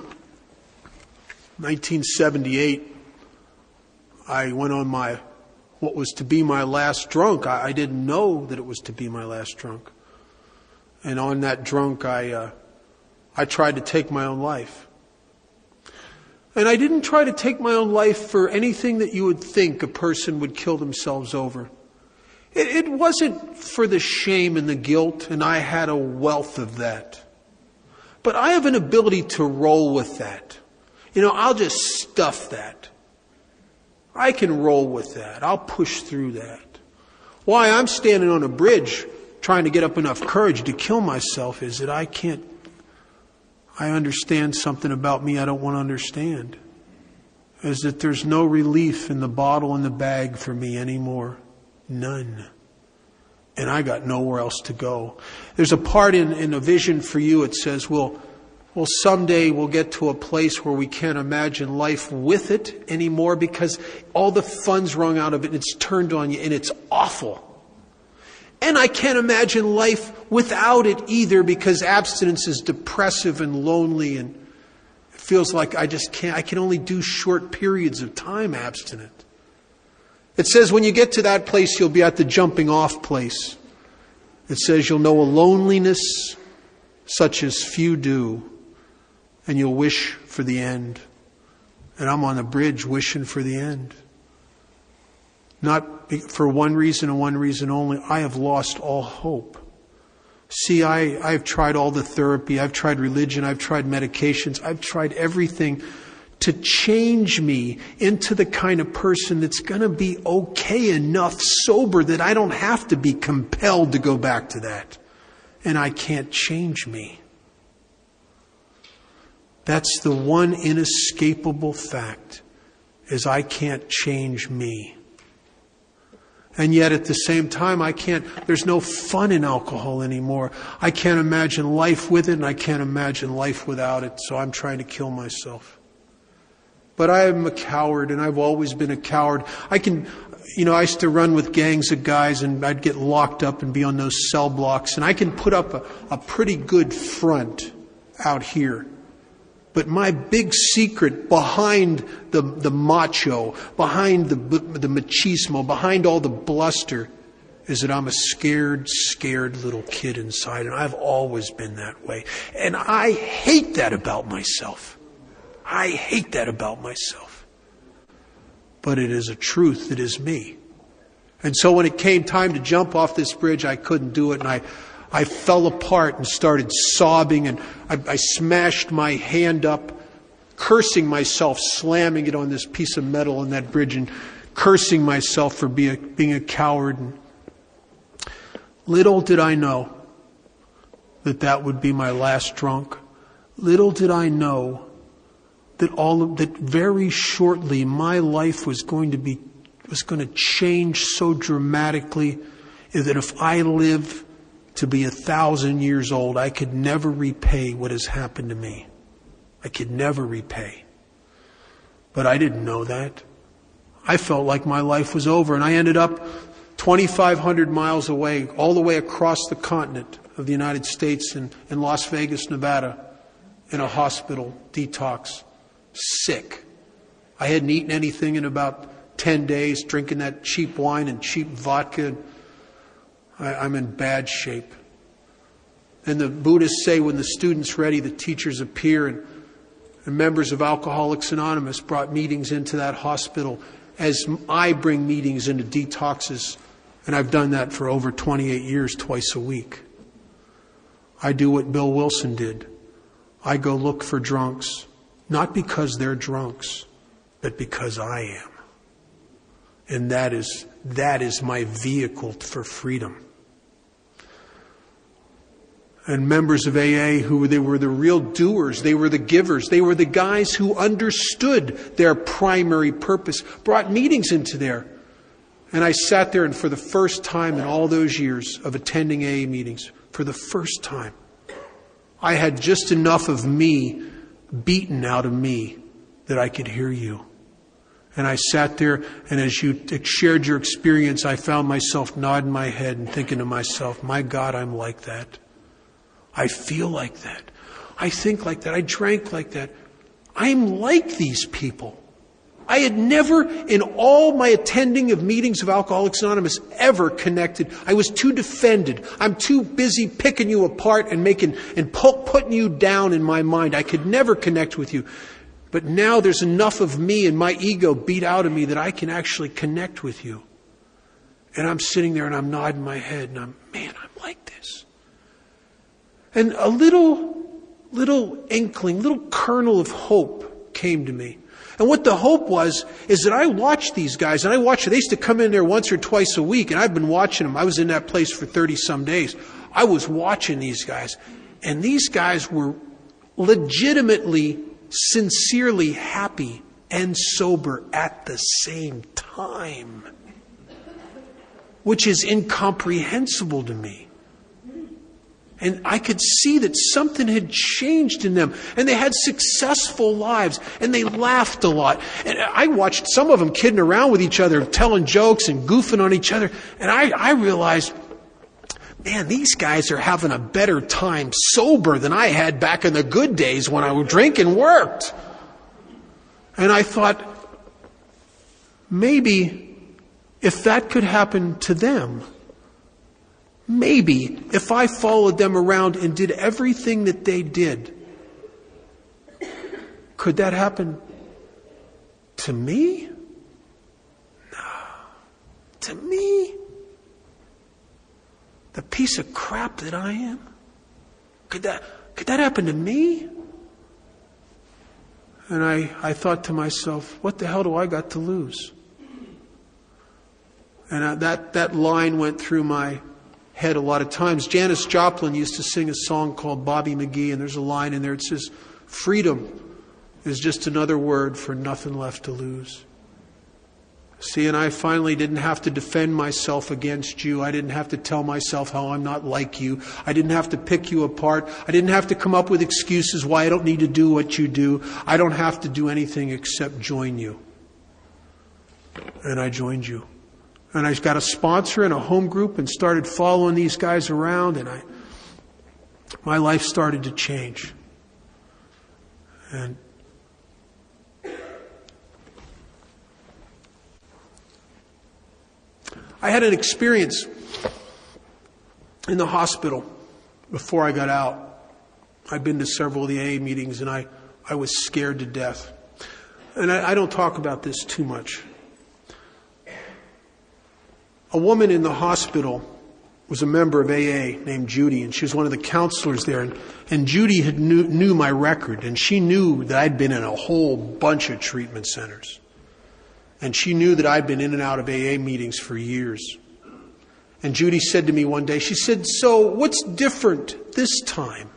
seventy-eight, I went on my, what was to be my last drunk. I, I didn't know that it was to be my last drunk. And on that drunk, I, uh, I tried to take my own life. And I didn't try to take my own life for anything that you would think a person would kill themselves over. It, it wasn't for the shame and the guilt, and I had a wealth of that. But I have an ability to roll with that. You know, I'll just stuff that. I can roll with that. I'll push through that. Why I'm standing on a bridge trying to get up enough courage to kill myself is that I can't, I understand something about me I don't want to understand. Is that there's no relief in the bottle and the bag for me anymore. None. And I got nowhere else to go. There's a part in, in a vision for you. It says, well, well, someday we'll get to a place where we can't imagine life with it anymore because all the fun's wrung out of it and it's turned on you and it's awful. And I can't imagine life without it either because abstinence is depressive and lonely and it feels like I just can't, I can only do short periods of time abstinent. It says when you get to that place, you'll be at the jumping off place. It says you'll know a loneliness such as few do, and you'll wish for the end. And I'm on the bridge wishing for the end. Not for one reason and one reason only. I have lost all hope. See, I, I've tried all the therapy. I've tried religion. I've tried medications. I've tried everything to change me into the kind of person that's going to be okay enough sober that I don't have to be compelled to go back to that. And I can't change me. That's the one inescapable fact, is I can't change me. And yet at the same time, I can't, there's no fun in alcohol anymore. I can't imagine life with it and I can't imagine life without it. So I'm trying to kill myself. But I am a coward, and I've always been a coward. I can, you know, I used to run with gangs of guys, and I'd get locked up and be on those cell blocks, and I can put up a, a pretty good front out here. But my big secret behind the, the macho, behind the, the machismo, behind all the bluster, is that I'm a scared, scared little kid inside, and I've always been that way. And I hate that about myself. I hate that about myself. But it is a truth that is me. And so when it came time to jump off this bridge, I couldn't do it. And I, I fell apart and started sobbing. And I, I smashed my hand up, cursing myself, slamming it on this piece of metal on that bridge and cursing myself for be a, being a coward. And little did I know that that would be my last drunk. Little did I know that all of, that very shortly my life was going to be was going to change so dramatically that if I live to be a thousand years old, I could never repay what has happened to me. I could never repay. But I didn't know that. I felt like my life was over, and I ended up twenty-five hundred miles away, all the way across the continent of the United States in, in Las Vegas, Nevada, in a hospital, detox, sick. I hadn't eaten anything in about ten days, drinking that cheap wine and cheap vodka. I, I'm in bad shape. And the Buddhists say when the student's ready, the teachers appear, and, and members of Alcoholics Anonymous brought meetings into that hospital as I bring meetings into detoxes. And I've done that for over twenty-eight years, twice a week. I do what Bill Wilson did. I go look for drunks, not because they're drunks, but because I am. And that is, that is my vehicle for freedom. And members of A A, who they were the real doers, they were the givers, they were the guys who understood their primary purpose, brought meetings into there. And I sat there, and for the first time in all those years of attending A A meetings, for the first time, I had just enough of me beaten out of me that I could hear you. And I sat there, and as you shared your experience, I found myself nodding my head and thinking to myself, my God, I'm like that. I feel like that. I think like that. I drank like that. I'm like these people. I had never, in all my attending of meetings of Alcoholics Anonymous, ever connected. I was too defended. I'm too busy picking you apart and making and putting you down in my mind. I could never connect with you. But now there's enough of me and my ego beat out of me that I can actually connect with you. And I'm sitting there and I'm nodding my head and I'm, man, I'm like this. And a little, little inkling, little kernel of hope came to me. And what the hope was, is that I watched these guys, and I watched, they used to come in there once or twice a week, and I've been watching them. I was in that place for thirty some days. I was watching these guys, and these guys were legitimately, sincerely happy and sober at the same time, which is incomprehensible to me. And I could see that something had changed in them. And they had successful lives. And they laughed a lot. And I watched some of them kidding around with each other, telling jokes and goofing on each other. And I, I realized, man, these guys are having a better time sober than I had back in the good days when I would drink and worked. And I thought, maybe if that could happen to them, maybe if I followed them around and did everything that they did, could that happen to me? No. To me? The piece of crap that I am? Could that, could that happen to me? And I, I thought to myself, what the hell do I got to lose? And I, that, that line went through my head a lot of times. Janis Joplin used to sing a song called Bobby McGee, and there's a line in there. It says, freedom is just another word for nothing left to lose. See, and I finally didn't have to defend myself against you. I didn't have to tell myself how I'm not like you. I didn't have to pick you apart. I didn't have to come up with excuses why I don't need to do what you do. I don't have to do anything except join you. And I joined you. And I got a sponsor and a home group and started following these guys around, and I, my life started to change. And I had an experience in the hospital before I got out. I'd been to several of the A A meetings, and I, I was scared to death. And I, I don't talk about this too much. A woman in the hospital was a member of A A named Judy, and she was one of the counselors there. And, and Judy had knew, knew my record, and she knew that I'd been in a whole bunch of treatment centers. And she knew that I'd been in and out of A A meetings for years. And Judy said to me one day, she said, "So what's different this time?"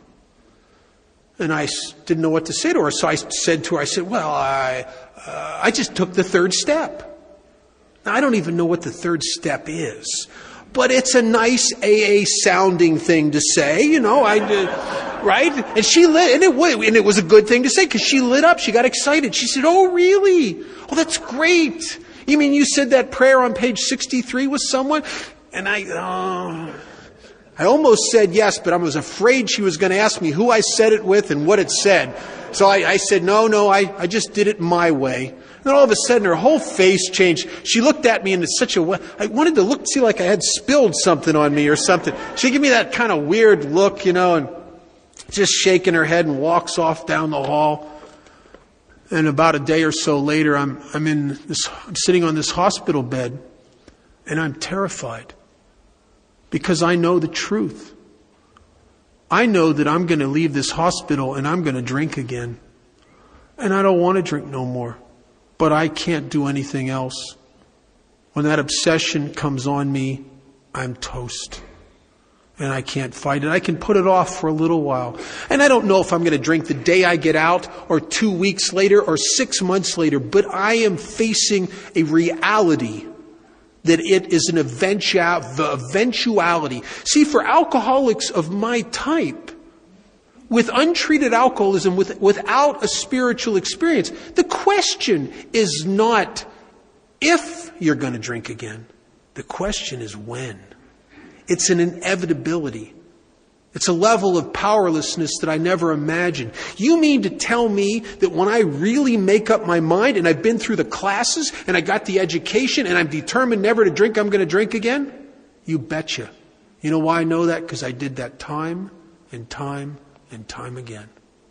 And I didn't know what to say to her, so I said to her, I said, well, I, uh, I just took the third step. Now, I don't even know what the third step is, but it's a nice A A sounding thing to say, you know, I did, right? And she lit, and it, and it was a good thing to say because she lit up, she got excited. She said, "Oh, really? Oh, that's great. You mean you said that prayer on page sixty-three with someone?" And I, oh, I almost said yes, but I was afraid she was going to ask me who I said it with and what it said. So I, I said, no, no, I, I just did it my way. And then all of a sudden her whole face changed. She looked at me in such a way, I wanted to look, see like I had spilled something on me or something. She gave me that kind of weird look, you know, and just shaking her head and walks off down the hall. And about a day or so later, I'm, I'm in this, I'm sitting on this hospital bed and I'm terrified. Because I know the truth. I know that I'm going to leave this hospital and I'm going to drink again. And I don't want to drink no more. But I can't do anything else. When that obsession comes on me, I'm toast. And I can't fight it. I can put it off for a little while. And I don't know if I'm going to drink the day I get out or two weeks later or six months later. But I am facing a reality that it is an eventuality. See, for alcoholics of my type, with untreated alcoholism, with, without a spiritual experience, the question is not if you're going to drink again. The question is when. It's an inevitability. It's a level of powerlessness that I never imagined. You mean to tell me that when I really make up my mind and I've been through the classes and I got the education and I'm determined never to drink, I'm going to drink again? You betcha. You know why I know that? Because I did that time and time and time again.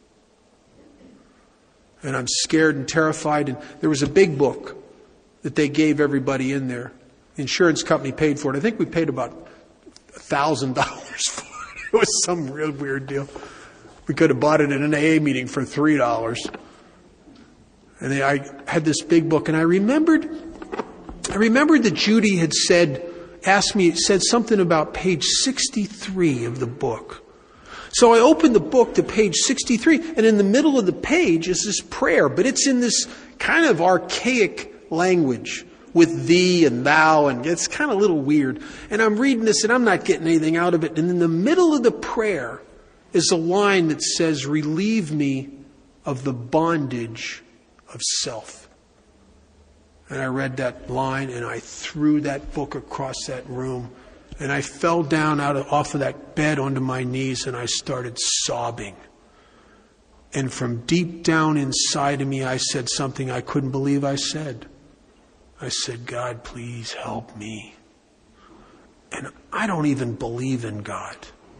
And I'm scared and terrified. And there was a big book that they gave everybody in there. The insurance company paid for it. I think we paid about a thousand dollars for it. It was some real weird deal. We could have bought it in an A A meeting for three dollars. And they, I had this big book, and I remembered, I remembered that Judy had said, asked me, said something about page sixty-three of the book. So I opened the book to page sixty-three, and in the middle of the page is this prayer, but it's in this kind of archaic language. With thee and thou, and it's kind of a little weird. And I'm reading this and I'm not getting anything out of it. And in the middle of the prayer is a line that says, "Relieve me of the bondage of self." And I read that line and I threw that book across that room. And I fell down out of, off of that bed onto my knees and I started sobbing. And from deep down inside of me, I said something I couldn't believe I said. I said, "God, please help me." And I don't even believe in God.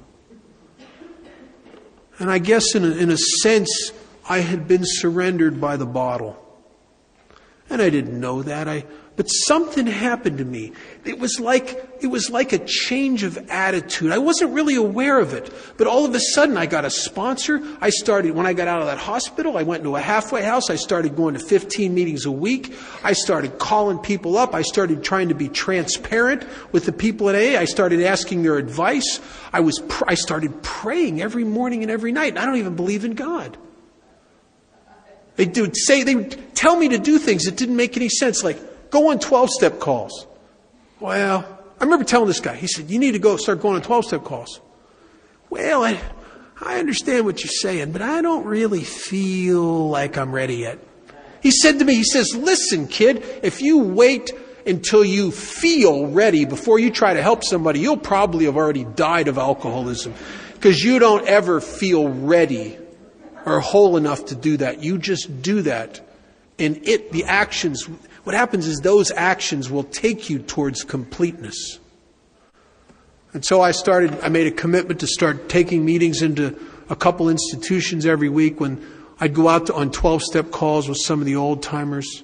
And I guess in a, in a sense, I had been surrendered by the bottle. And I didn't know that. I, but something happened to me. It was like, it was like a change of attitude. I wasn't really aware of it. But all of a sudden, I got a sponsor. I started, when I got out of that hospital, I went into a halfway house. I started going to fifteen meetings a week. I started calling people up. I started trying to be transparent with the people at A A. I started asking their advice. I was, I started praying every morning and every night. I don't even believe in God. They would say, they would tell me to do things that didn't make any sense, like go on twelve-step calls. Well, I remember telling this guy, he said, "You need to go start going on twelve-step calls." Well, I, I understand what you're saying, but I don't really feel like I'm ready yet. He said to me, he says, "Listen, kid, if you wait until you feel ready before you try to help somebody, you'll probably have already died of alcoholism because you don't ever feel ready or whole enough to do that. You just do that. And it, the actions, what happens is those actions will take you towards completeness." And so I started, I made a commitment to start taking meetings into a couple institutions every week. When I'd go out to, on twelve-step calls with some of the old-timers,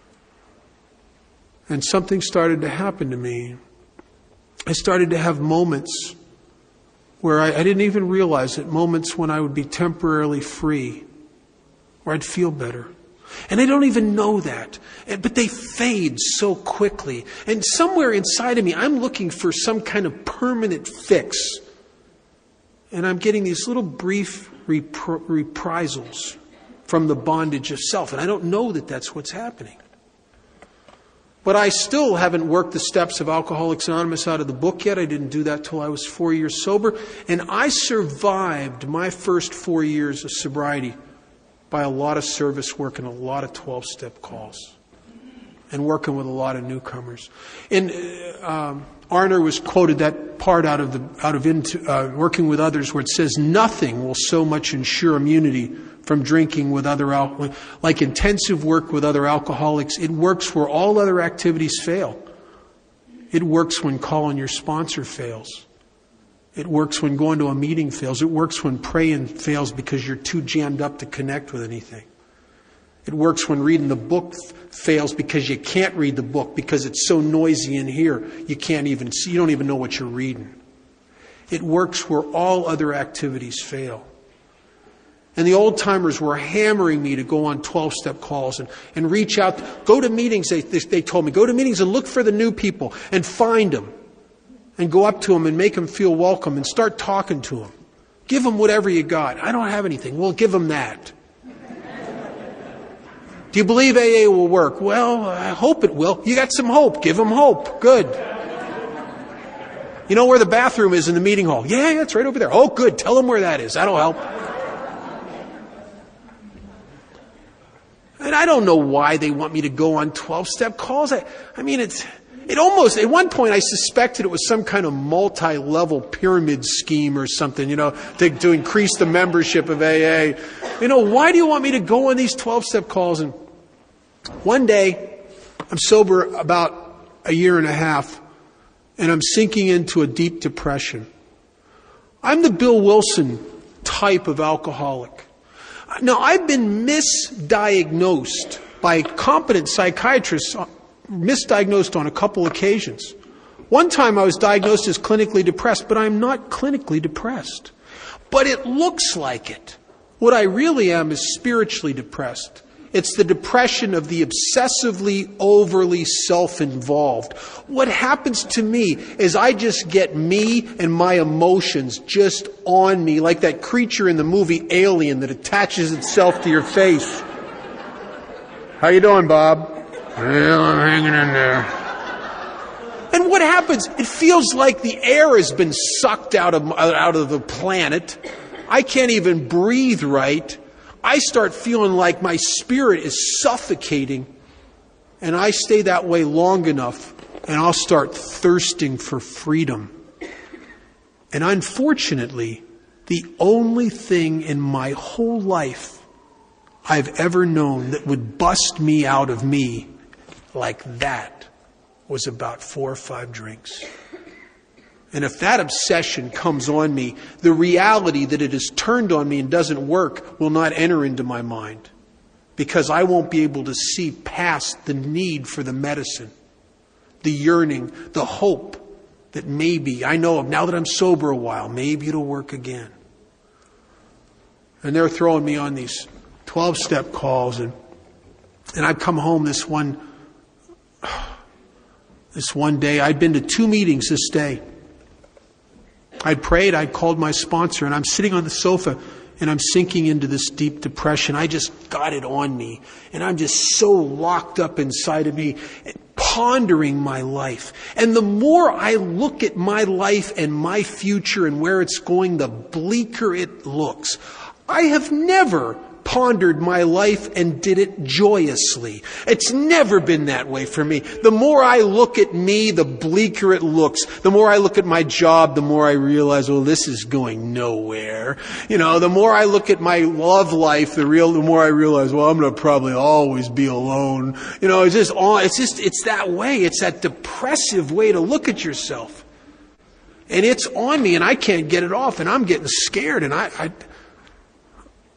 and something started to happen to me. I started to have moments where I, I didn't even realize it, moments when I would be temporarily free, where I'd feel better. And I don't even know that. But they fade so quickly. And somewhere inside of me, I'm looking for some kind of permanent fix. And I'm getting these little brief repr- reprisals from the bondage of self. And I don't know that that's what's happening. But I still haven't worked the steps of Alcoholics Anonymous out of the book yet. I didn't do that till I was four years sober. And I survived my first four years of sobriety by a lot of service work and a lot of twelve-step calls. And working with a lot of newcomers. And um, Arner was quoted that part out of the out of into, uh, Working with Others, where it says, "Nothing will so much ensure immunity from drinking with other al- like intensive work with other alcoholics. It works where all other activities fail. It works when calling your sponsor fails. It works when going to a meeting fails. It works when praying fails because you're too jammed up to connect with anything. It works when reading the book fails because you can't read the book because it's so noisy in here you can't even see, you don't even know what you're reading. It works where all other activities fail." And the old timers were hammering me to go on twelve-step calls and, and reach out. Go to meetings, they, they told me. Go to meetings and look for the new people and find them. And go up to them and make them feel welcome and start talking to them. Give them whatever you got. I don't have anything. Well, give them that. Do you believe A A will work? Well, I hope it will. You got some hope. Give them hope. Good. You know where the bathroom is in the meeting hall? Yeah, yeah, it's right over there. Oh, good. Tell them where that is. That'll help. And I don't know why they want me to go on twelve-step calls. I, I mean, it's... It almost, at one point I suspected it was some kind of multi-level pyramid scheme or something, you know, to, to increase the membership of A A. You know, why do you want me to go on these twelve-step calls? And one day, I'm sober about a year and a half, and I'm sinking into a deep depression. I'm the Bill Wilson type of alcoholic. Now, I've been misdiagnosed by competent psychiatrists, misdiagnosed on a couple occasions. One time I was diagnosed as clinically depressed, but I'm not clinically depressed. But it looks like it. What I really am is spiritually depressed. It's the depression of the obsessively, overly self-involved. What happens to me is I just get me and my emotions just on me, like that creature in the movie Alien that attaches itself to your face. How you doing, Bob? Well, I'm hanging in there. And what happens? It feels like the air has been sucked out of out of the planet. I can't even breathe right. I start feeling like my spirit is suffocating. And I stay that way long enough, and I'll start thirsting for freedom. And unfortunately, the only thing in my whole life I've ever known that would bust me out of me like that was about four or five drinks. And if that obsession comes on me, the reality that it has turned on me and doesn't work will not enter into my mind, because I won't be able to see past the need for the medicine, the yearning, the hope that maybe, I know now that I'm sober a while, maybe it'll work again. And they're throwing me on these twelve-step calls, and and I've come home this one This one day. I'd been to two meetings this day. I'd prayed, I'd called my sponsor, and I'm sitting on the sofa and I'm sinking into this deep depression. I just got it on me. And I'm just so locked up inside of me, pondering my life. And the more I look at my life and my future and where it's going, the bleaker it looks. I have never pondered my life and did it joyously. It's never been that way for me. The more I look at me, the bleaker it looks. The more I look at my job, the more I realize, well, this is going nowhere. You know, the more I look at my love life, the real, the more I realize, well, I'm going to probably always be alone. You know, it's just all, it's just, it's that way. It's that depressive way to look at yourself. And it's on me and I can't get it off, and I'm getting scared, and I, I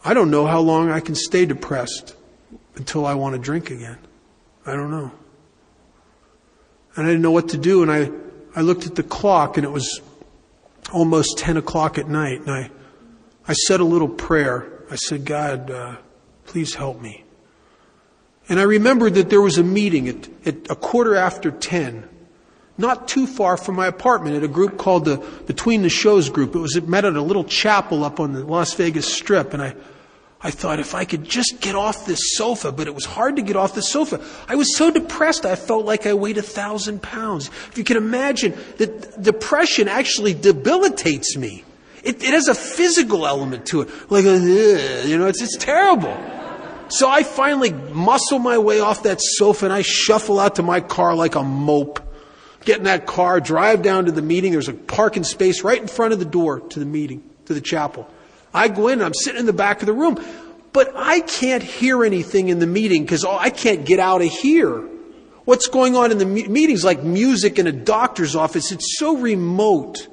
I don't know how long I can stay depressed until I want to drink again. I don't know. And I didn't know what to do, and I, I looked at the clock, and it was almost ten o'clock at night, and I, I said a little prayer. I said, God, uh, please help me. And I remembered that there was a meeting at, at a quarter after ten, not too far from my apartment, at a group called the Between the Shows group. It was it met at a little chapel up on the Las Vegas Strip, and I, I thought if I could just get off this sofa, but it was hard to get off the sofa. I was so depressed, I felt like I weighed a thousand pounds. If you can imagine that depression actually debilitates me. It, it has a physical element to it, like a, you know, it's it's terrible. So I finally muscle my way off that sofa and I shuffle out to my car like a mope. Get in that car, drive down to the meeting. There's a parking space right in front of the door to the meeting, to the chapel. I go in, I'm sitting in the back of the room, but I can't hear anything in the meeting because I can't get out of here. What's going on in the me- meetings like music in a doctor's office? It's so remote.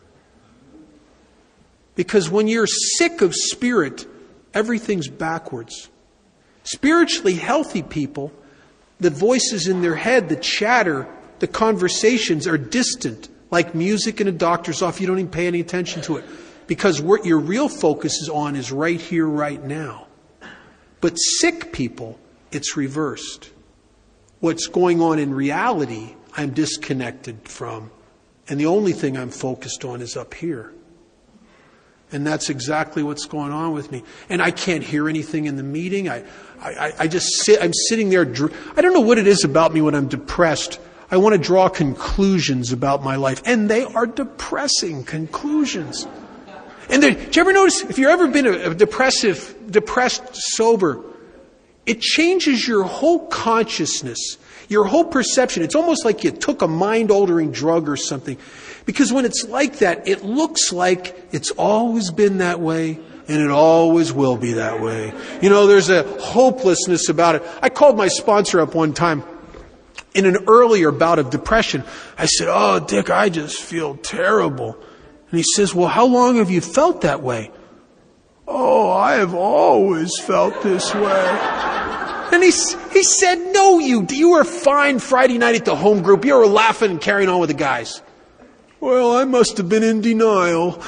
Because when you're sick of spirit, everything's backwards. Spiritually healthy people, the voices in their head, the chatter, the conversations are distant, like music in a doctor's office. You don't even pay any attention to it. Because what your real focus is on is right here, right now. But sick people, it's reversed. What's going on in reality, I'm disconnected from. And the only thing I'm focused on is up here. And that's exactly what's going on with me. And I can't hear anything in the meeting. I, I, I just sit, I'm sitting there. I don't know what it is about me when I'm depressed. I want to draw conclusions about my life. And they are depressing conclusions. And there, did you ever notice, if you've ever been a, a depressive, depressed sober, it changes your whole consciousness, your whole perception. It's almost like you took a mind-altering drug or something. Because when it's like that, it looks like it's always been that way and it always will be that way. You know, there's a hopelessness about it. I called my sponsor up one time in an earlier bout of depression. I said, "Oh, Dick, I just feel terrible." And he says, "Well, how long have you felt that way?" "Oh, I have always felt this way." And he, he said, "No, you, you were fine Friday night at the home group. You were laughing and carrying on with the guys." "Well, I must have been in denial."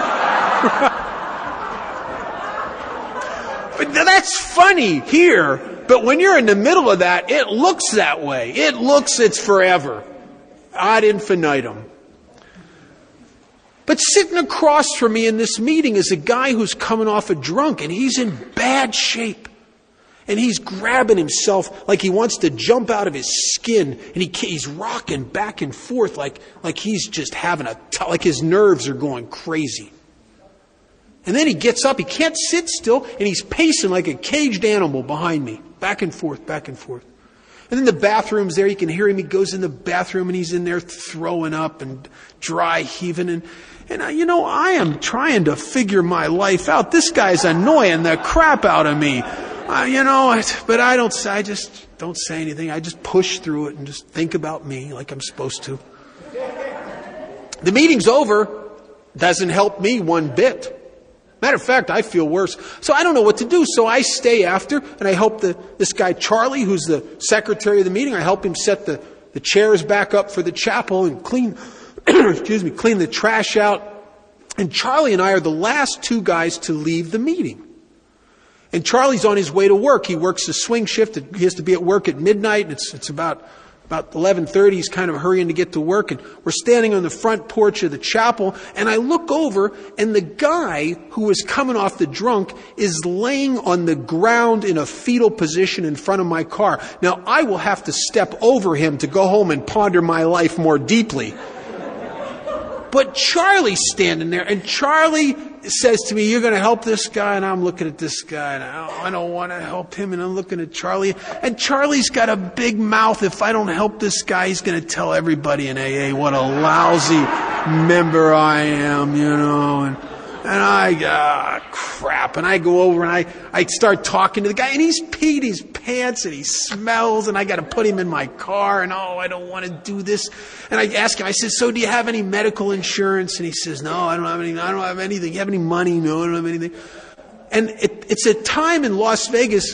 But that's funny here. But when you're in the middle of that, it looks that way. It looks it's forever. Ad infinitum. But sitting across from me in this meeting is a guy who's coming off a drunk, and he's in bad shape. And he's grabbing himself like he wants to jump out of his skin. And he, he's rocking back and forth like, like he's just having a, t- like his nerves are going crazy. And then he gets up, he can't sit still, and he's pacing like a caged animal behind me. Back and forth, back and forth. And then the bathroom's there, you can hear him, he goes in the bathroom and he's in there throwing up and dry heaving. And, and I, you know, I am trying to figure my life out. This guy's annoying the crap out of me. Uh, you know, but I don't, I just don't say anything. I just push through it and just think about me like I'm supposed to. The meeting's over. Doesn't help me one bit. Matter of fact, I feel worse. So I don't know what to do. So I stay after and I help the, this guy Charlie, who's the secretary of the meeting, I help him set the, the chairs back up for the chapel and clean, excuse me, clean the trash out. And Charlie and I are the last two guys to leave the meeting. And Charlie's on his way to work. He works a swing shift. He has to be at work at midnight. It's, it's about, about eleven thirty. He's kind of hurrying to get to work. And we're standing on the front porch of the chapel. And I look over, and the guy who was coming off the drunk is laying on the ground in a fetal position in front of my car. Now, I will have to step over him to go home and ponder my life more deeply. But Charlie's standing there, and Charlie says to me, "You're going to help this guy?" And I'm looking at this guy, and I don't, I don't want to help him. And I'm looking at Charlie, and Charlie's got a big mouth. If I don't help this guy, he's going to tell everybody in A A what a lousy member I am, you know. And and I, ah, crap. And I go over and I, I start talking to the guy, and he's peed his pants and he smells, and I got to put him in my car, and oh, I don't want to do this. And I ask him, I said, "So do you have any medical insurance?" And he says, "No, I don't have any, I don't have anything. You have any money?" "No, I don't have anything." And it, it's a time in Las Vegas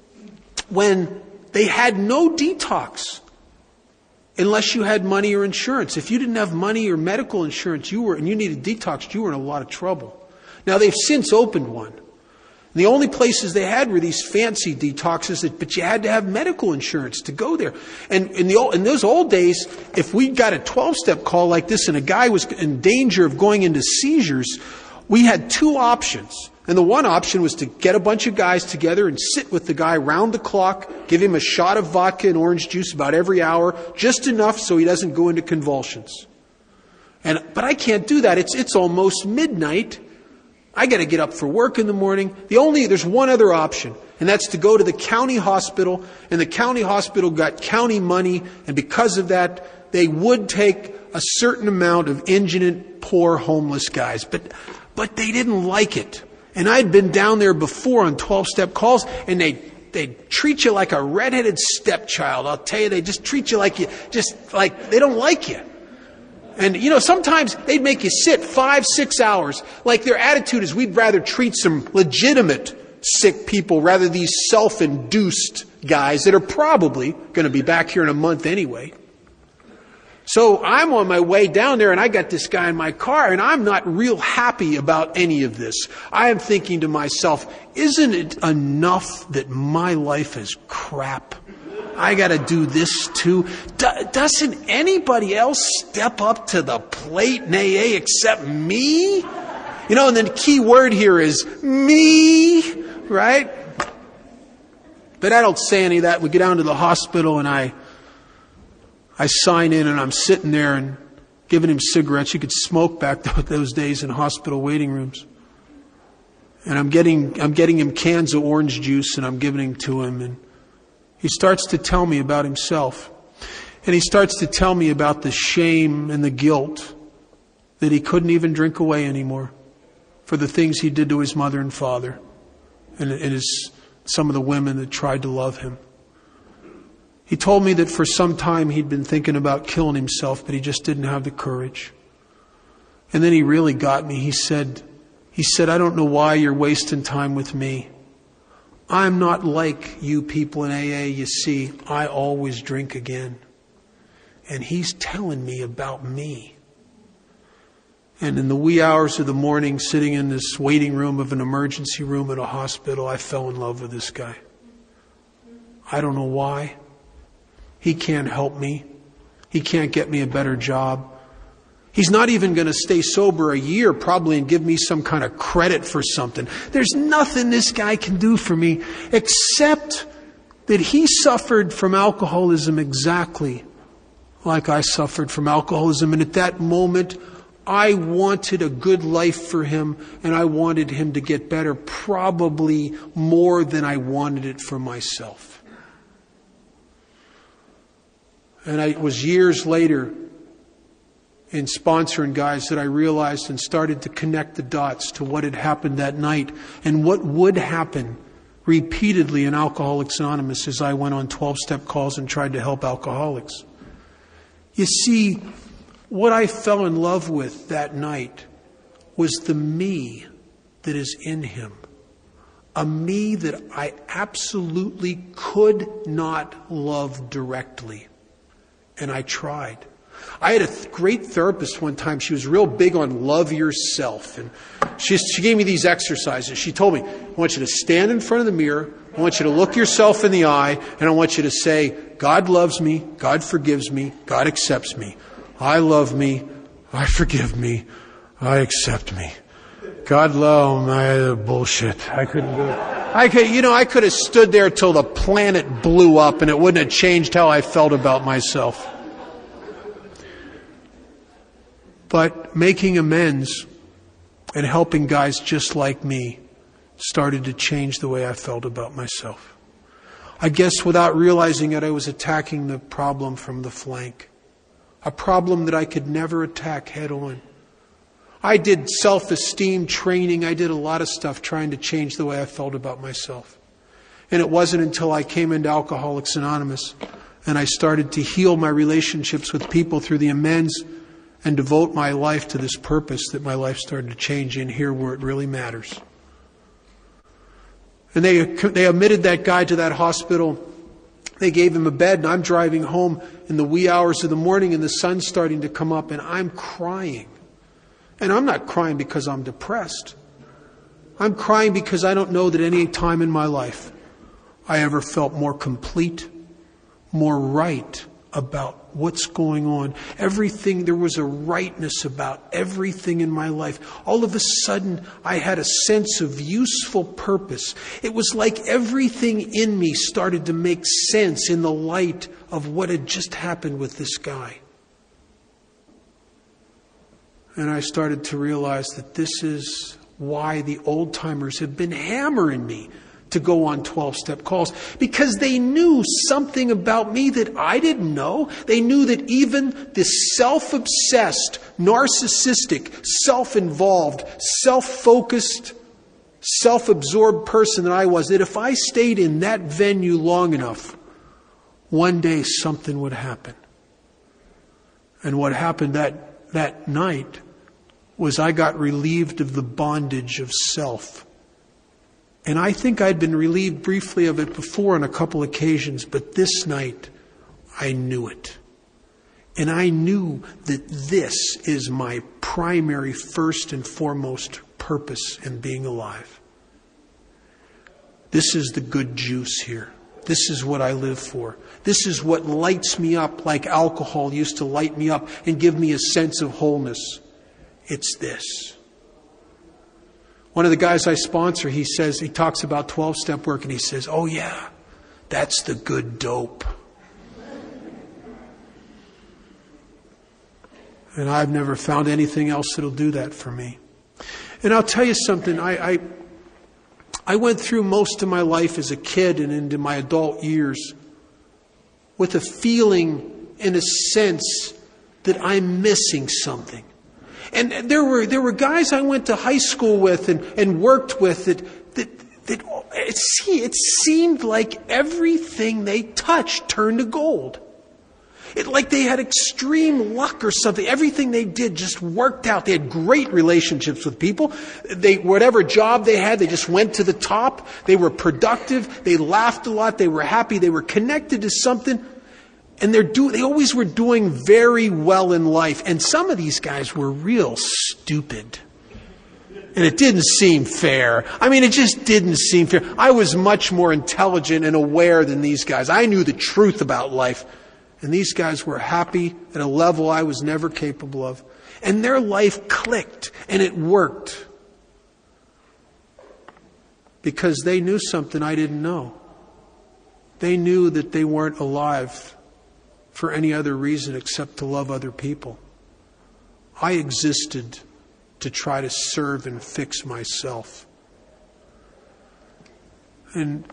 when they had no detox unless you had money or insurance. If you didn't have money or medical insurance, you were, and you needed detox, you were in a lot of trouble. Now they've since opened one. The only places they had were these fancy detoxes, that, but you had to have medical insurance to go there. And in the old, in those old days, if we got a twelve-step call like this and a guy was in danger of going into seizures, we had two options. And the one option was to get a bunch of guys together and sit with the guy round the clock, give him a shot of vodka and orange juice about every hour, just enough so he doesn't go into convulsions. And but I can't do that. It's it's almost midnight. I got to get up for work in the morning. The only there's one other option, and that's to go to the county hospital. And the county hospital got county money, and because of that, they would take a certain amount of indigent, poor, homeless guys. But but they didn't like it. And I'd been down there before on twelve-step calls, and they they treat you like a redheaded stepchild. I'll tell you, they just treat you like you just like they don't like you. And, you know, sometimes they'd make you sit five, six hours. Like their attitude is, we'd rather treat some legitimate sick people rather than these self-induced guys that are probably going to be back here in a month anyway. So I'm on my way down there, and I got this guy in my car, and I'm not real happy about any of this. I am thinking to myself, isn't it enough that my life is crap? I got to do this too. D- doesn't anybody else step up to the plate in A A except me? You know, and then the key word here is me, right? But I don't say any of that. We get down to the hospital, and I I sign in, and I'm sitting there and giving him cigarettes. You could smoke back those days in hospital waiting rooms. And I'm getting I'm getting him cans of orange juice, and I'm giving him to him, and he starts to tell me about himself. And he starts to tell me about the shame and the guilt that he couldn't even drink away anymore for the things he did to his mother and father and, and his, some of the women that tried to love him. He told me that for some time he'd been thinking about killing himself, but he just didn't have the courage. And then he really got me. He said, he said, I don't know why you're wasting time with me. I'm not like you people in A A. You see, I always drink again. And he's telling me about me. And in the wee hours of the morning, sitting in this waiting room of an emergency room at a hospital, I fell in love with this guy. I don't know why. He can't help me. He can't get me a better job. He's not even going to stay sober a year probably and give me some kind of credit for something. There's nothing this guy can do for me except that he suffered from alcoholism exactly like I suffered from alcoholism. And at that moment, I wanted a good life for him, and I wanted him to get better probably more than I wanted it for myself. And I, it was years later, in sponsoring guys, that I realized and started to connect the dots to what had happened that night and what would happen repeatedly in Alcoholics Anonymous as I went on twelve-step calls and tried to help alcoholics. You see, what I fell in love with that night was the me that is in him. A me that I absolutely could not love directly. And I tried. I had a th- great therapist one time. She was real big on love yourself. And she, she gave me these exercises. She told me, I want you to stand in front of the mirror. I want you to look yourself in the eye. And I want you to say, God loves me. God forgives me. God accepts me. I love me. I forgive me. I accept me. God love my bullshit. I couldn't do it. I could, you know, I could have stood there till the planet blew up and it wouldn't have changed how I felt about myself. But making amends and helping guys just like me started to change the way I felt about myself. I guess without realizing it, I was attacking the problem from the flank. A problem that I could never attack head on. I did self-esteem training. I did a lot of stuff trying to change the way I felt about myself. And it wasn't until I came into Alcoholics Anonymous and I started to heal my relationships with people through the amends and devote my life to this purpose that my life started to change in here where it really matters. And they, they admitted that guy to that hospital. They gave him a bed, and I'm driving home in the wee hours of the morning, and the sun's starting to come up, and I'm crying. And I'm not crying because I'm depressed. I'm crying because I don't know that any time in my life I ever felt more complete, more right about what's going on. Everything, there was a rightness about everything in my life. All of a sudden, I had a sense of useful purpose. It was like everything in me started to make sense in the light of what had just happened with this guy. And I started to realize that this is why the old timers have been hammering me to go on twelve-step calls, because they knew something about me that I didn't know. They knew that even this self-obsessed, narcissistic, self-involved, self-focused, self-absorbed person that I was, that if I stayed in that venue long enough, one day something would happen. And what happened that, that night was I got relieved of the bondage of self. And I think I'd been relieved briefly of it before on a couple occasions, but this night I knew it. And I knew that this is my primary, first and foremost purpose in being alive. This is the good juice here. This is what I live for. This is what lights me up like alcohol used to light me up and give me a sense of wholeness. It's this. One of the guys I sponsor, he says, he talks about twelve-step work, and he says, oh yeah, that's the good dope. And I've never found anything else that'll do that for me. And I'll tell you something, I, I, I went through most of my life as a kid and into my adult years with a feeling, in a sense, that I'm missing something. And there were there were guys I went to high school with and, and worked with that that that it, it seemed like everything they touched turned to gold. It like they had extreme luck or something. Everything they did just worked out. They had great relationships with people. They whatever job they had, they just went to the top. They were productive. They laughed a lot. They were happy. They were connected to something. And they're do, they always were doing very well in life. And some of these guys were real stupid. And it didn't seem fair. I mean, it just didn't seem fair. I was much more intelligent and aware than these guys. I knew the truth about life. And these guys were happy at a level I was never capable of. And their life clicked and it worked. Because they knew something I didn't know. They knew that they weren't alive for any other reason except to love other people. I existed to try to serve and fix myself. And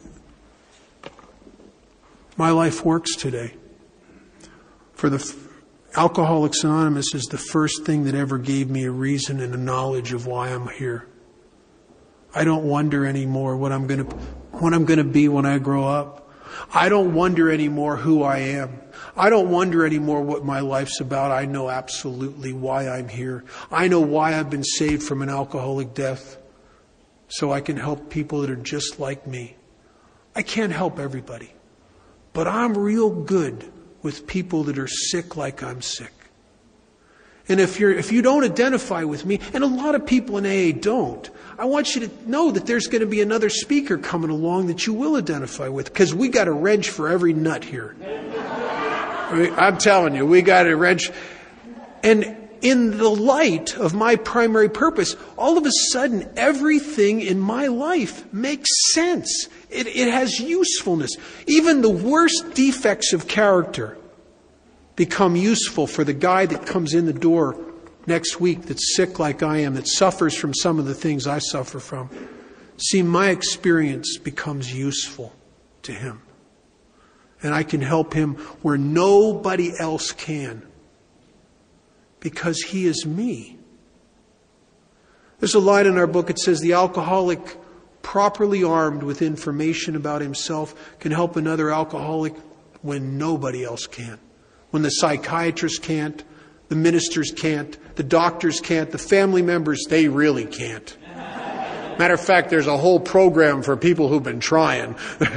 my life works today. For the Alcoholics Anonymous is the first thing that ever gave me a reason and a knowledge of why I'm here. I don't wonder anymore what I'm going to what I'm going to be when I grow up. I don't wonder anymore who I am. I don't wonder anymore what my life's about. I know absolutely why I'm here. I know why I've been saved from an alcoholic death, so I can help people that are just like me. I can't help everybody, but I'm real good with people that are sick like I'm sick. And if you're if you don't identify with me, and a lot of people in A A don't, I want you to know that there's going to be another speaker coming along that you will identify with, because we got a wrench for every nut here. I'm telling you, we got a wrench. And in the light of my primary purpose, all of a sudden, everything in my life makes sense. It, it has usefulness. Even the worst defects of character become useful for the guy that comes in the door next week that's sick like I am, that suffers from some of the things I suffer from. See, my experience becomes useful to him. And I can help him where nobody else can, because he is me. There's a line in our book, it says, the alcoholic, properly armed with information about himself, can help another alcoholic when nobody else can. When the psychiatrist can't, the ministers can't, the doctors can't, the family members, they really can't. Matter of fact, there's a whole program for people who've been trying.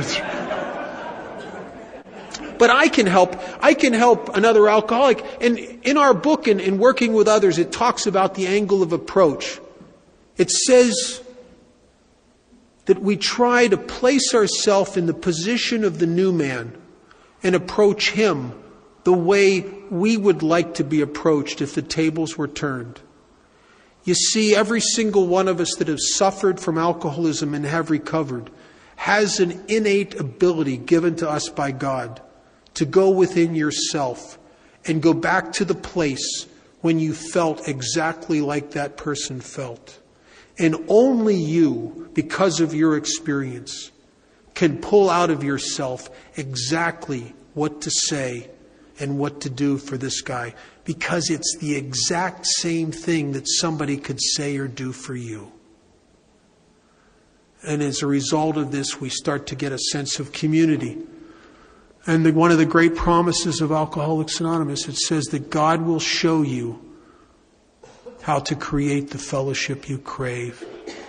But I can help, I can help another alcoholic. And in our book, in, in Working with Others, it talks about the angle of approach. It says that we try to place ourselves in the position of the new man and approach him the way we would like to be approached if the tables were turned. You see, every single one of us that has suffered from alcoholism and have recovered has an innate ability given to us by God to go within yourself and go back to the place when you felt exactly like that person felt. And only you, because of your experience, can pull out of yourself exactly what to say and what to do for this guy, because it's the exact same thing that somebody could say or do for you. And as a result of this, we start to get a sense of community. And the, one of the great promises of Alcoholics Anonymous, it says that God will show you how to create the fellowship you crave.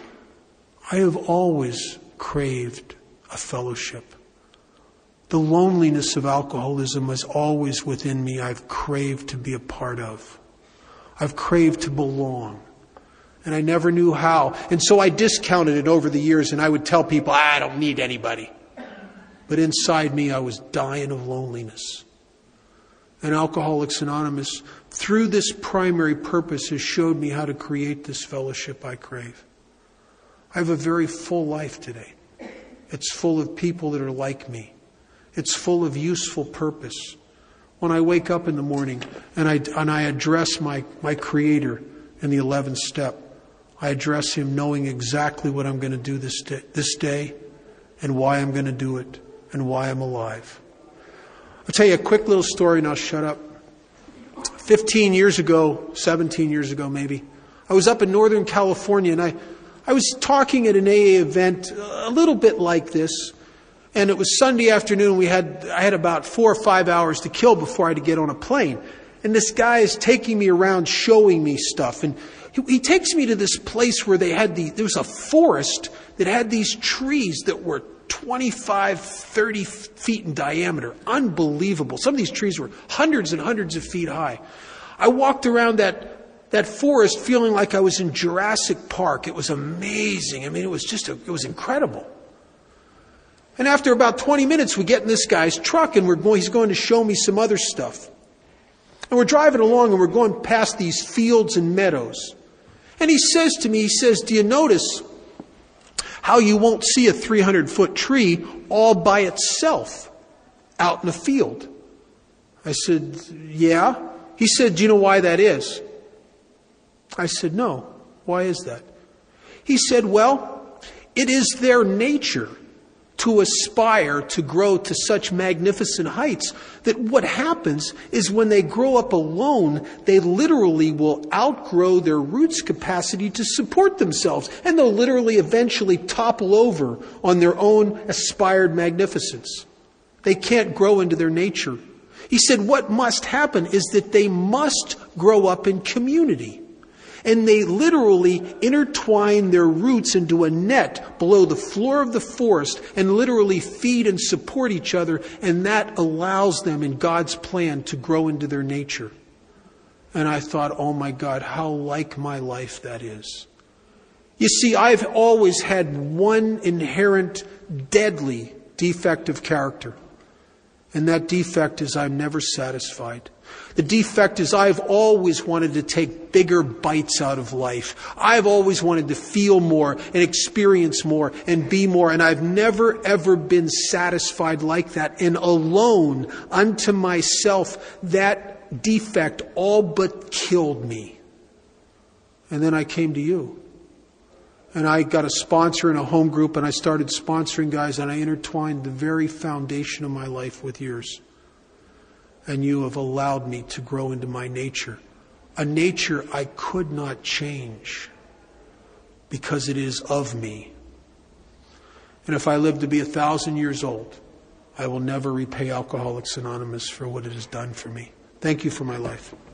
I have always craved a fellowship. The loneliness of alcoholism is always within me. I've craved to be a part of. I've craved to belong. And I never knew how. And so I discounted it over the years, and I would tell people, I don't need anybody. But inside me, I was dying of loneliness. And Alcoholics Anonymous, through this primary purpose, has showed me how to create this fellowship I crave. I have a very full life today. It's full of people that are like me. It's full of useful purpose. When I wake up in the morning and I, and I address my, my Creator in the eleventh step, I address Him knowing exactly what I'm going to do this day, this day and why I'm going to do it and why I'm alive. I'll tell you a quick little story and I'll shut up. Fifteen years ago, seventeen years ago maybe, I was up in Northern California, and I, I was talking at an A A event a little bit like this. And it was Sunday afternoon. We had I had about four or five hours to kill before I had to get on a plane. And this guy is taking me around, showing me stuff. And he, he takes me to this place where they had the there was a forest that had these trees that were twenty-five, thirty feet in diameter. Unbelievable. Some of these trees were hundreds and hundreds of feet high. I walked around that that forest feeling like I was in Jurassic Park. It was amazing. I mean, it was just a, it was incredible. And after about twenty minutes, we get in this guy's truck, and we're going, he's going to show me some other stuff. And we're driving along, and we're going past these fields and meadows. And he says to me, he says, do you notice how you won't see a three hundred foot tree all by itself out in a field? I said, yeah. He said, do you know why that is? I said, no. Why is that? He said, well, it is their nature to aspire to grow to such magnificent heights that what happens is when they grow up alone, they literally will outgrow their roots capacity to support themselves, and they'll literally eventually topple over on their own aspired magnificence. They can't grow into their nature. He said what must happen is that they must grow up in community. And they literally intertwine their roots into a net below the floor of the forest and literally feed and support each other. And that allows them in God's plan to grow into their nature. And I thought, oh my God, how like my life that is. You see, I've always had one inherent deadly defect of character. And that defect is I'm never satisfied. The defect is I've always wanted to take bigger bites out of life. I've always wanted to feel more and experience more and be more. And I've never, ever been satisfied like that. And alone unto myself, that defect all but killed me. And then I came to you. And I got a sponsor in a home group, and I started sponsoring guys, and I intertwined the very foundation of my life with yours. And you have allowed me to grow into my nature. A nature I could not change because it is of me. And if I live to be a thousand years old, I will never repay Alcoholics Anonymous for what it has done for me. Thank you for my life.